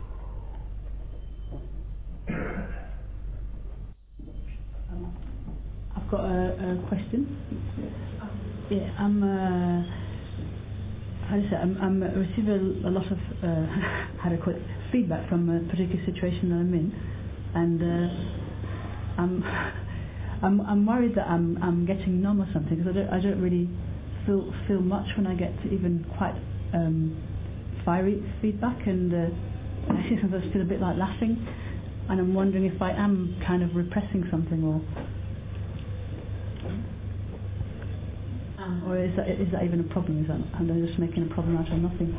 I've got a, a question. Yeah, I'm. Uh, how do you say? I'm, I'm receiving a, a lot of uh, how do I call it, feedback from a particular situation that I'm in, and uh, I'm, I'm I'm worried that I'm I'm getting numb or something, because I don't I don't really feel feel much when I get even quite um, fiery feedback, and uh, I sometimes feel a bit like laughing, and I'm wondering if I am kind of repressing something, or. Or is that, is that even a problem? Is that, am I just making a problem out of nothing?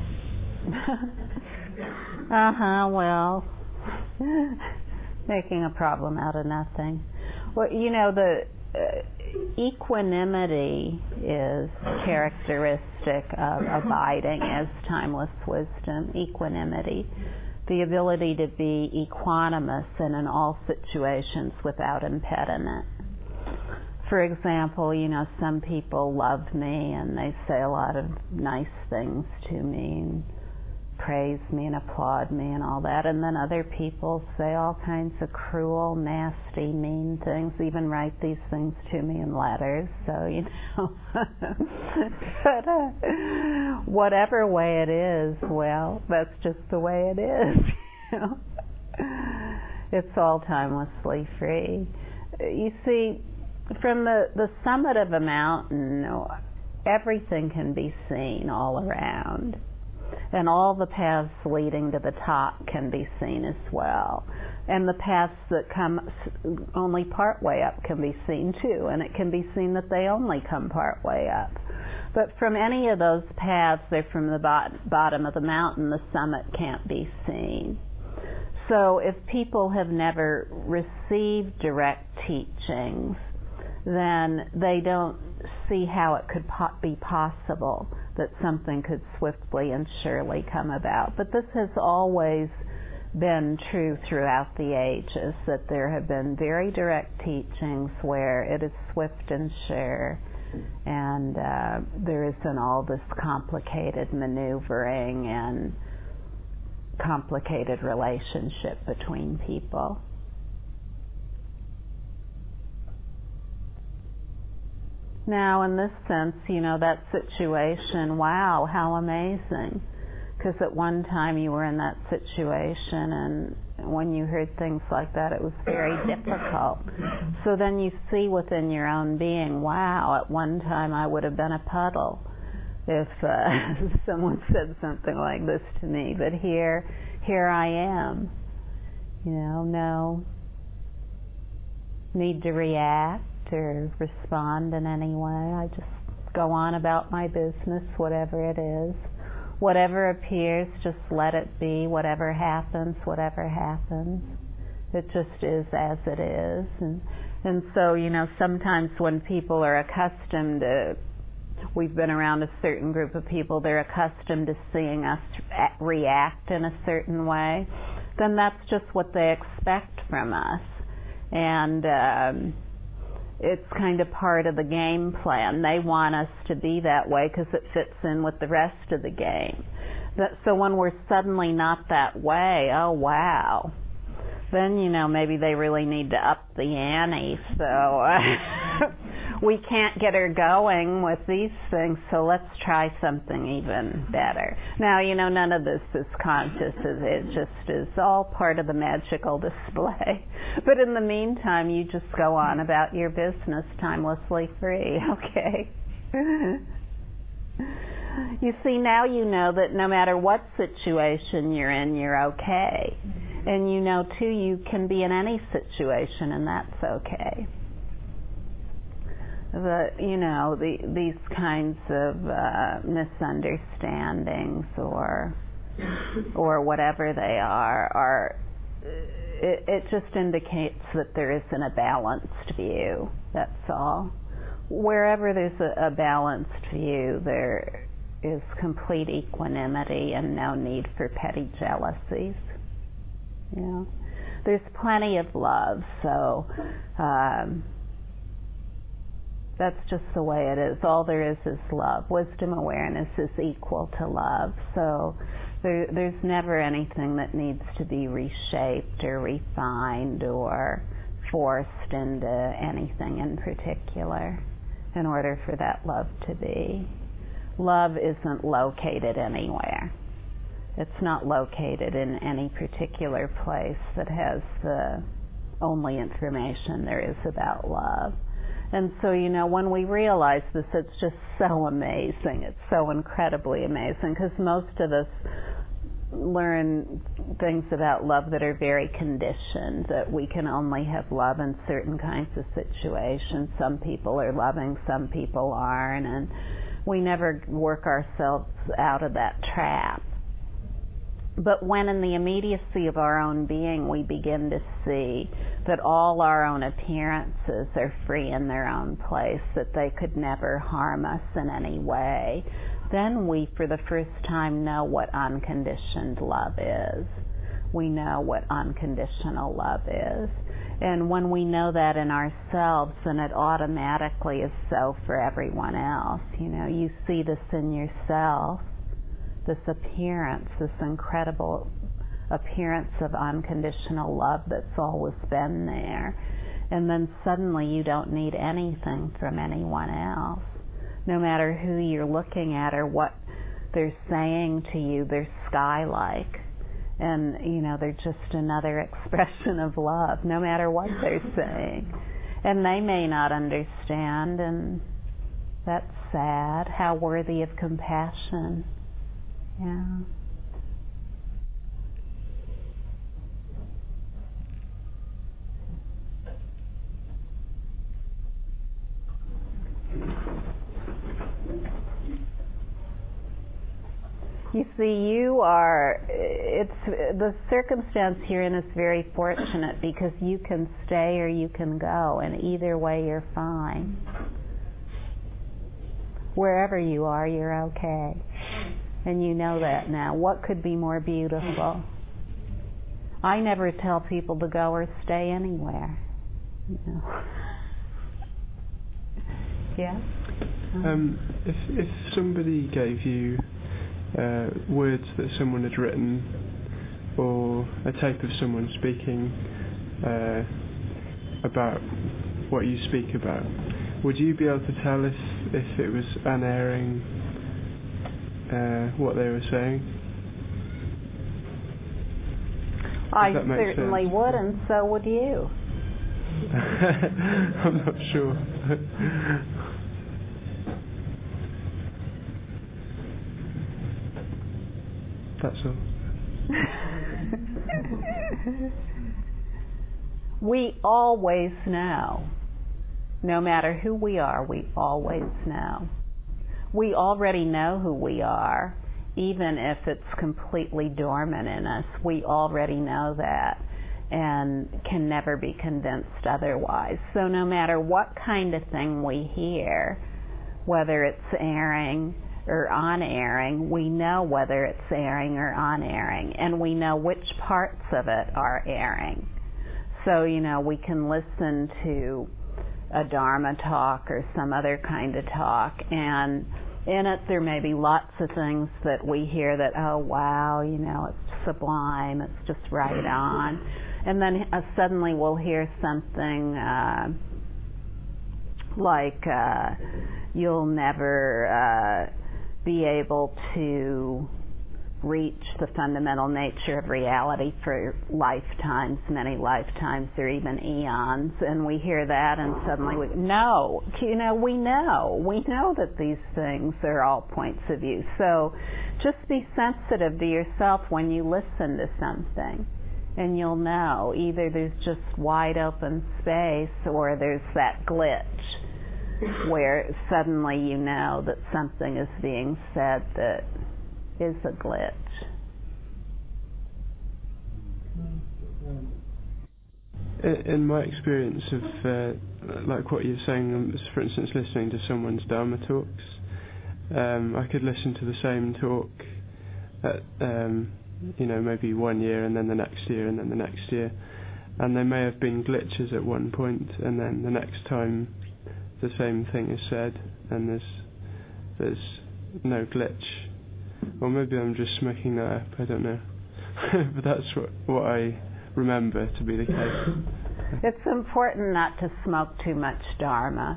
uh-huh, well, making a problem out of nothing. Well, you know, the uh, equanimity is characteristic of abiding as timeless wisdom. Equanimity, the ability to be equanimous and in all situations without impediment. For example, you know, some people love me and they say a lot of nice things to me and praise me and applaud me and all that, and then other people say all kinds of cruel, nasty, mean things, even write these things to me in letters, so, you know. But uh, whatever way it is, well, that's just the way it is, you know. It's all timelessly free. You see, from the, the summit of a mountain, everything can be seen all around. And all the paths leading to the top can be seen as well. And the paths that come only part way up can be seen too. And it can be seen that they only come part way up. But from any of those paths, they're from the bot- bottom of the mountain, the summit can't be seen. So if people have never received direct teachings, then they don't see how it could po- be possible that something could swiftly and surely come about. But this has always been true throughout the ages, that there have been very direct teachings where it is swift and sure, and uh, there isn't all this complicated maneuvering and complicated relationship between people. Now, in this sense, you know, that situation, wow, how amazing. Because at one time you were in that situation, and when you heard things like that, it was very difficult. So then you see within your own being, wow, at one time I would have been a puddle if uh, someone said something like this to me. But here, here I am. You know, no need to react or respond in any way. I just go on about my business, whatever it is. Whatever appears, just let it be. Whatever happens, whatever happens. It just is as it is. And, and so, you know, sometimes when people are accustomed to, we've been around a certain group of people, they're accustomed to seeing us react in a certain way, then that's just what they expect from us. And um, it's kind of part of the game plan. They want us to be that way because it fits in with the rest of the game. That, so when we're suddenly not that way, oh wow, then, you know, maybe they really need to up the ante. So uh, we can't get her going with these things, so let's try something even better. Now, you know, none of this is conscious. It just is all part of the magical display. But in the meantime, you just go on about your business timelessly free, okay? You see, now you know that no matter what situation you're in, you're okay. And you know, too, you can be in any situation, and that's okay. The, you know, the, these kinds of uh, misunderstandings or or whatever they are, are it, it just indicates that there isn't a balanced view, that's all. Wherever there's a, a balanced view, there is complete equanimity and no need for petty jealousies. You know, there's plenty of love, so um, that's just the way it is. All there is is love. Wisdom awareness is equal to love, so there, there's never anything that needs to be reshaped or refined or forced into anything in particular in order for that love to be. Love isn't located anywhere. It's not located in any particular place that has the only information there is about love. And so, you know, when we realize this, it's just so amazing. It's so incredibly amazing, because most of us learn things about love that are very conditioned, that we can only have love in certain kinds of situations. Some people are loving, some people aren't, and we never work ourselves out of that trap. But when in the immediacy of our own being we begin to see that all our own appearances are free in their own place, that they could never harm us in any way, then we for the first time know what unconditioned love is. We know what unconditional love is. And when we know that in ourselves, then it automatically is so for everyone else. You know, you see this in yourself, this appearance, this incredible appearance of unconditional love that's always been there. And then suddenly you don't need anything from anyone else. No matter who you're looking at or what they're saying to you, they're sky-like. And, you know, they're just another expression of love, no matter what they're saying. And they may not understand, and that's sad. How worthy of compassion. Yeah. You see, you are, it's, the circumstance you're in is very fortunate because you can stay or you can go, and either way you're fine. Wherever you are, you're okay. And you know that now. What could be more beautiful? I never tell people to go or stay anywhere. You know. Yeah? Um, if, if somebody gave you Uh, words that someone had written, or a tape of someone speaking uh, about what you speak about, would you be able to tell if, if it was unerring uh, what they were saying? I certainly sense? would, and so would you. I'm not sure. That's all. We always know. No matter who we are, we always know. We already know who we are, even if it's completely dormant in us. We already know that and can never be convinced otherwise. So no matter what kind of thing we hear, whether it's airing or on-airing, we know whether it's airing or on-airing, and we know which parts of it are airing. So, you know, we can listen to a Dharma talk or some other kind of talk, and in it there may be lots of things that we hear that, oh wow, you know, it's sublime, it's just right on. And then uh, suddenly we'll hear something uh, like uh, you'll never uh, be able to reach the fundamental nature of reality for lifetimes, many lifetimes, or even eons. And we hear that and suddenly we, no, you know, we know. We know that these things are all points of view. So just be sensitive to yourself when you listen to something. And you'll know either there's just wide open space or there's that glitch where suddenly you know that something is being said that is a glitch. In my experience of, uh, like what you're saying, for instance, listening to someone's Dharma talks, um, I could listen to the same talk at, um, you know, maybe one year and then the next year and then the next year, and there may have been glitches at one point, and then the next time the same thing is said, and there's there's no glitch. Or maybe I'm just making that up, I don't know. But that's what, what I remember to be the case. It's important not to smoke too much Dharma.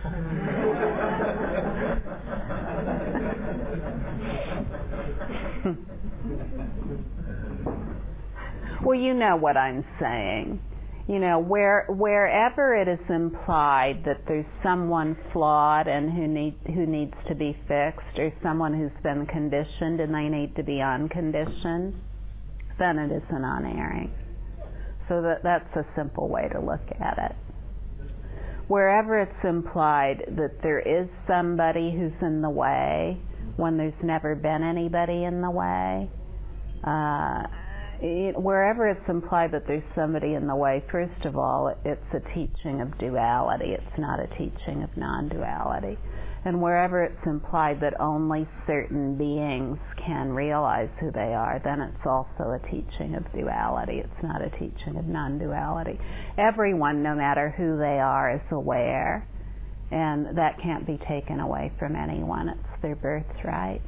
Well, you know what I'm saying. You know, where wherever it is implied that there's someone flawed and who need who needs to be fixed, or someone who's been conditioned and they need to be unconditioned, then it isn't unerring. So that that's a simple way to look at it. Wherever it's implied that there is somebody who's in the way when there's never been anybody in the way, uh, It, wherever it's implied that there's somebody in the way, first of all, it's a teaching of duality. It's not a teaching of non-duality. And wherever it's implied that only certain beings can realize who they are, then it's also a teaching of duality. It's not a teaching of non-duality. Everyone, no matter who they are, is aware, and that can't be taken away from anyone. It's their birthright.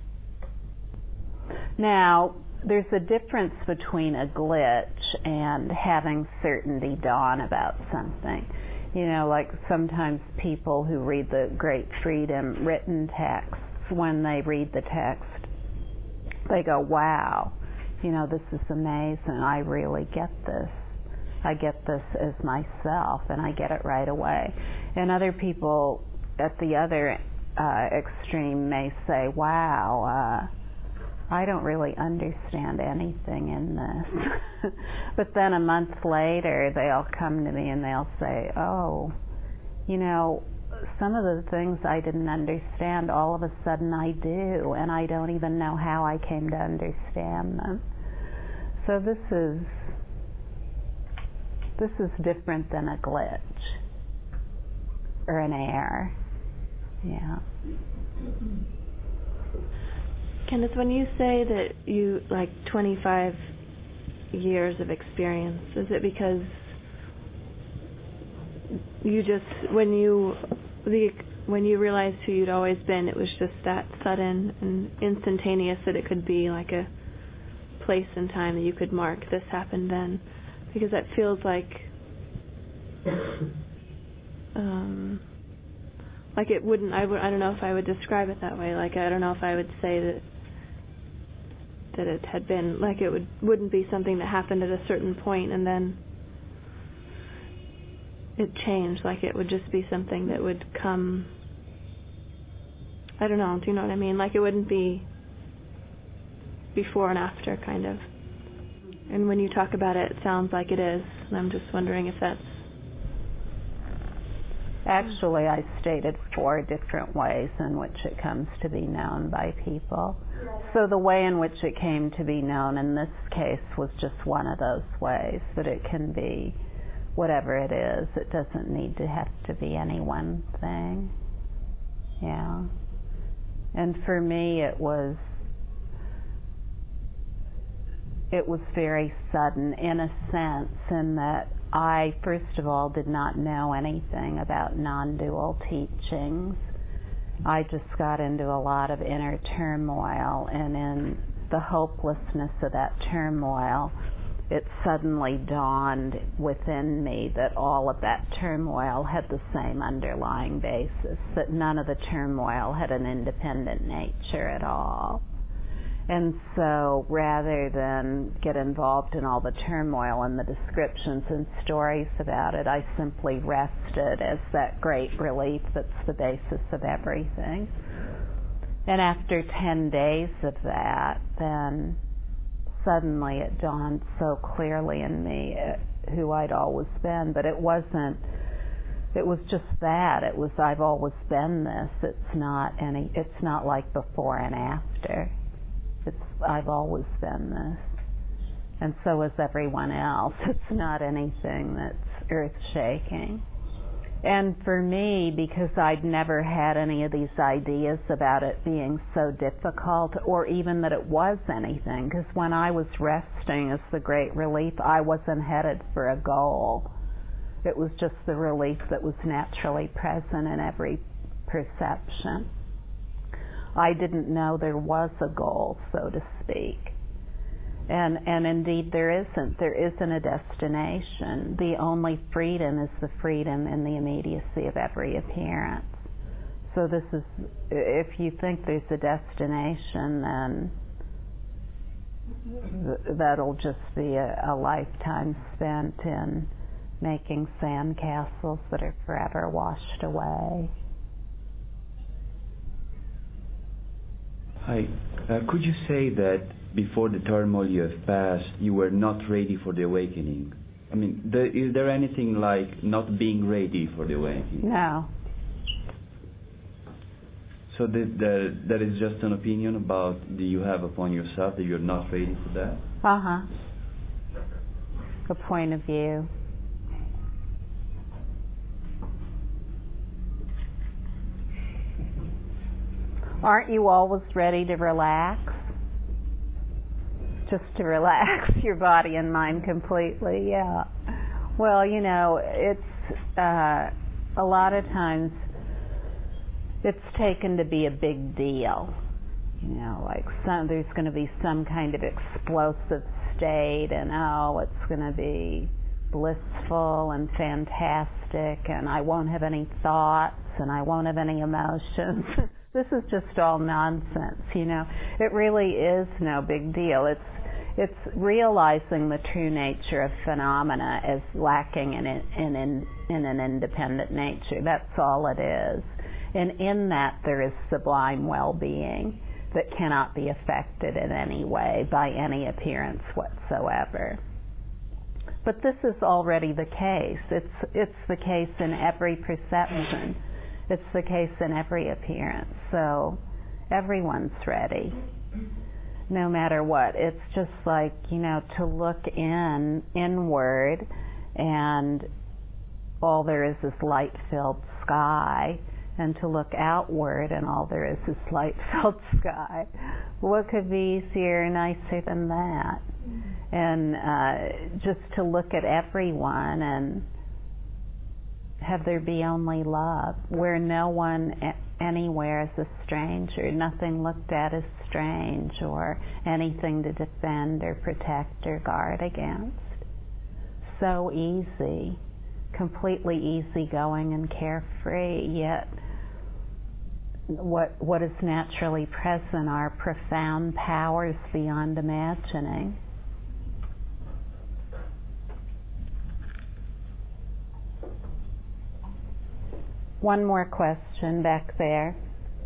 Now, there's a difference between a glitch and having certainty dawn about something. You know, like sometimes people who read the Great Freedom written texts, when they read the text, they go, wow, you know, this is amazing. I really get this. I get this as myself, and I get it right away. And other people at the other uh, extreme may say, wow, uh, I don't really understand anything in this. But then a month later, they'll come to me and they'll say, oh, you know, some of the things I didn't understand, all of a sudden I do, and I don't even know how I came to understand them. So this is, this is different than a glitch or an error. Yeah. Candace, when you say that you like twenty-five years of experience, is it because you just when you the when you realized who you'd always been, it was just that sudden and instantaneous that it could be like a place and time that you could mark this happened then? Because that feels like um, like it wouldn't. I would. I don't know if I would describe it that way. Like I don't know if I would say that. that it had been, like it would, wouldn't be something that happened at a certain point and then it changed, like it would just be something that would come, I don't know, do you know what I mean? Like it wouldn't be before and after, kind of. And when you talk about it, it sounds like it is, and I'm just wondering if that's... Actually, I stated four different ways in which it comes to be known by people. So the way in which it came to be known in this case was just one of those ways, but it can be whatever it is. It doesn't need to have to be any one thing. Yeah. And for me, it was it was very sudden in a sense, in that I, first of all, did not know anything about non-dual teachings. I just got into a lot of inner turmoil, and in the hopelessness of that turmoil, it suddenly dawned within me that all of that turmoil had the same underlying basis, that none of the turmoil had an independent nature at all. And so rather than get involved in all the turmoil and the descriptions and stories about it, I simply rested as that great relief that's the basis of everything. And after ten days of that, then suddenly it dawned so clearly in me who I'd always been. But it wasn't, it was just that. It was, I've always been this. It's not any, it's not like before and after. It's, I've always been this. And so is everyone else. It's not anything that's earth-shaking. And for me, because I'd never had any of these ideas about it being so difficult, or even that it was anything, because when I was resting as the great relief, I wasn't headed for a goal. It was just the relief that was naturally present in every perception. I didn't know there was a goal, so to speak. And and indeed there isn't. There isn't a destination. The only freedom is the freedom in the immediacy of every appearance. So this is, if you think there's a destination, then th- that'll just be a, a lifetime spent in making sandcastles that are forever washed away. Hi. Uh, could you say that before the turmoil you have passed, you were not ready for the awakening? I mean, the, is there anything like not being ready for the awakening? No. So the, the, that is just an opinion about that you have upon yourself, that you're not ready for that? Uh-huh. A point of view. Aren't you always ready to relax? Just to relax your body and mind completely, yeah. Well, you know, it's uh, a lot of times it's taken to be a big deal. You know, like some, there's going to be some kind of explosive state, and oh, it's going to be blissful and fantastic, and I won't have any thoughts, and I won't have any emotions. This is just all nonsense, you know. It really is no big deal. It's it's realizing the true nature of phenomena as lacking in, in, in, in an independent nature. That's all it is. And in that there is sublime well-being that cannot be affected in any way by any appearance whatsoever. But this is already the case. It's it's the case in every perception. It's the case in every appearance. So everyone's ready, no matter what. It's just like, you know, to look in, inward, and all there is is light-filled sky, and to look outward, and all there is is light-filled sky. What could be easier or nicer than that? And uh, just to look at everyone and have there be only love, where no one a- anywhere is a stranger, nothing looked at as strange, or anything to defend or protect or guard against. So easy, completely easygoing and carefree, yet what what is naturally present are profound powers beyond imagining. One more question back there.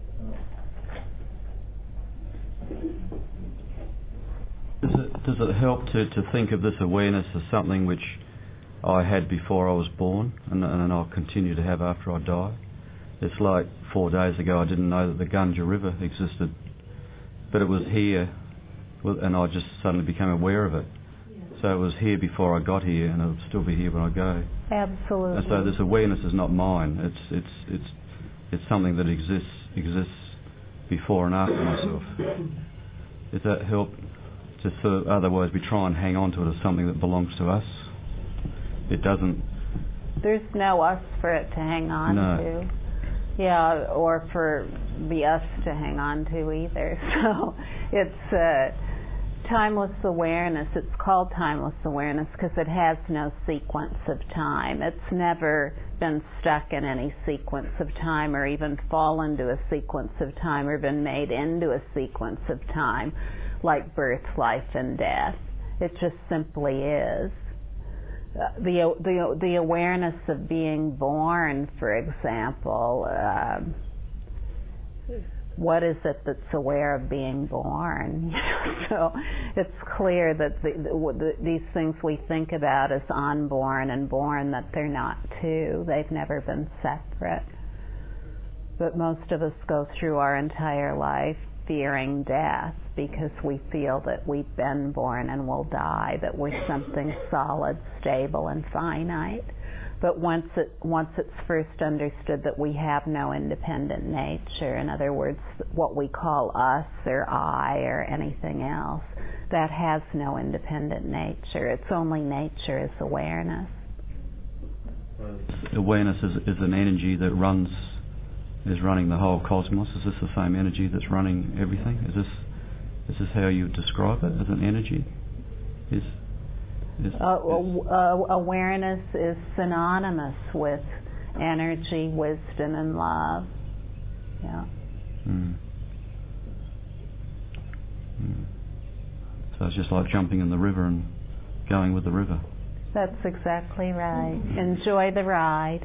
Does it, does it help to, to think of this awareness as something which I had before I was born, and, and I'll continue to have after I die? It's like four days ago I didn't know that the Gunja River existed, but it was here, and I just suddenly became aware of it. So it was here before I got here, and it'll still be here when I go. Absolutely. And so this awareness is not mine. It's it's it's it's something that exists exists before and after myself. Does that help? Just so otherwise we try and hang on to it as something that belongs to us. It doesn't. There's no us for it to hang on no. to. Yeah, or for the us to hang on to either. So it's uh, timeless awareness, it's called timeless awareness because it has no sequence of time. It's never been stuck in any sequence of time or even fallen into a sequence of time or been made into a sequence of time like birth, life, and death. It just simply is. Uh, the, the, the awareness of being born, for example, uh, what is it that's aware of being born? So it's clear that the, the, the, these things we think about as unborn and born, that they're not two. They've never been separate. But most of us go through our entire life fearing death because we feel that we've been born and will die, that we're something solid, stable, and finite. But once it once it's first understood that we have no independent nature, in other words, what we call us or I or anything else, that has no independent nature. Its only nature is awareness. Awareness is, is an energy that runs, is running the whole cosmos. Is this the same energy that's running everything? Is this is this how you describe it, as an energy? Is Is, uh, is uh, awareness is synonymous with energy, wisdom, and love. Yeah. Mm. Mm. So it's just like jumping in the river and going with the river. That's exactly right. Enjoy the ride.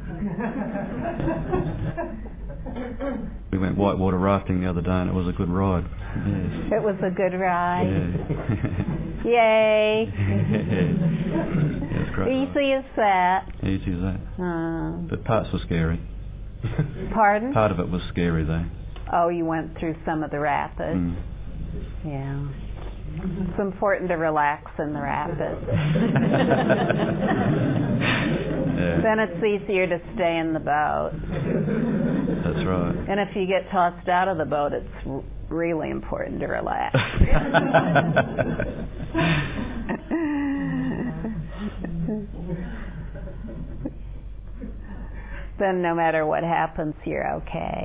We went whitewater rafting the other day and it was a good ride. Yes. It was a good ride. Yeah. Yay. Yeah, it's great. Easy as that. Easy as that. Uh, But parts were scary. Pardon? Part of it was scary though. Oh, you went through some of the rapids. Mm. Yeah. It's important to relax in the rapids. Yeah. Then it's easier to stay in the boat. That's right. And if you get tossed out of the boat, it's r- really important to relax. Then no matter what happens, you're okay.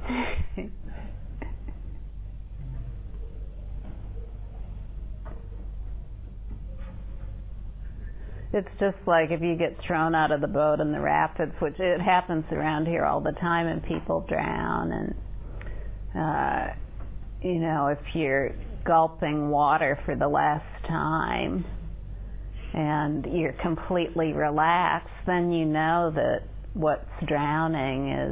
It's just like if you get thrown out of the boat in the rapids, which it happens around here all the time, and people drown. And uh, you know, if you're gulping water for the last time and you're completely relaxed, then you know that what's drowning is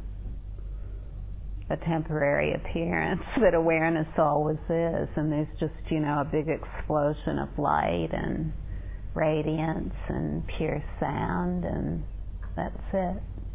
a temporary appearance, that awareness always is, and there's just, you know, a big explosion of light and radiance and pure sound, and that's it.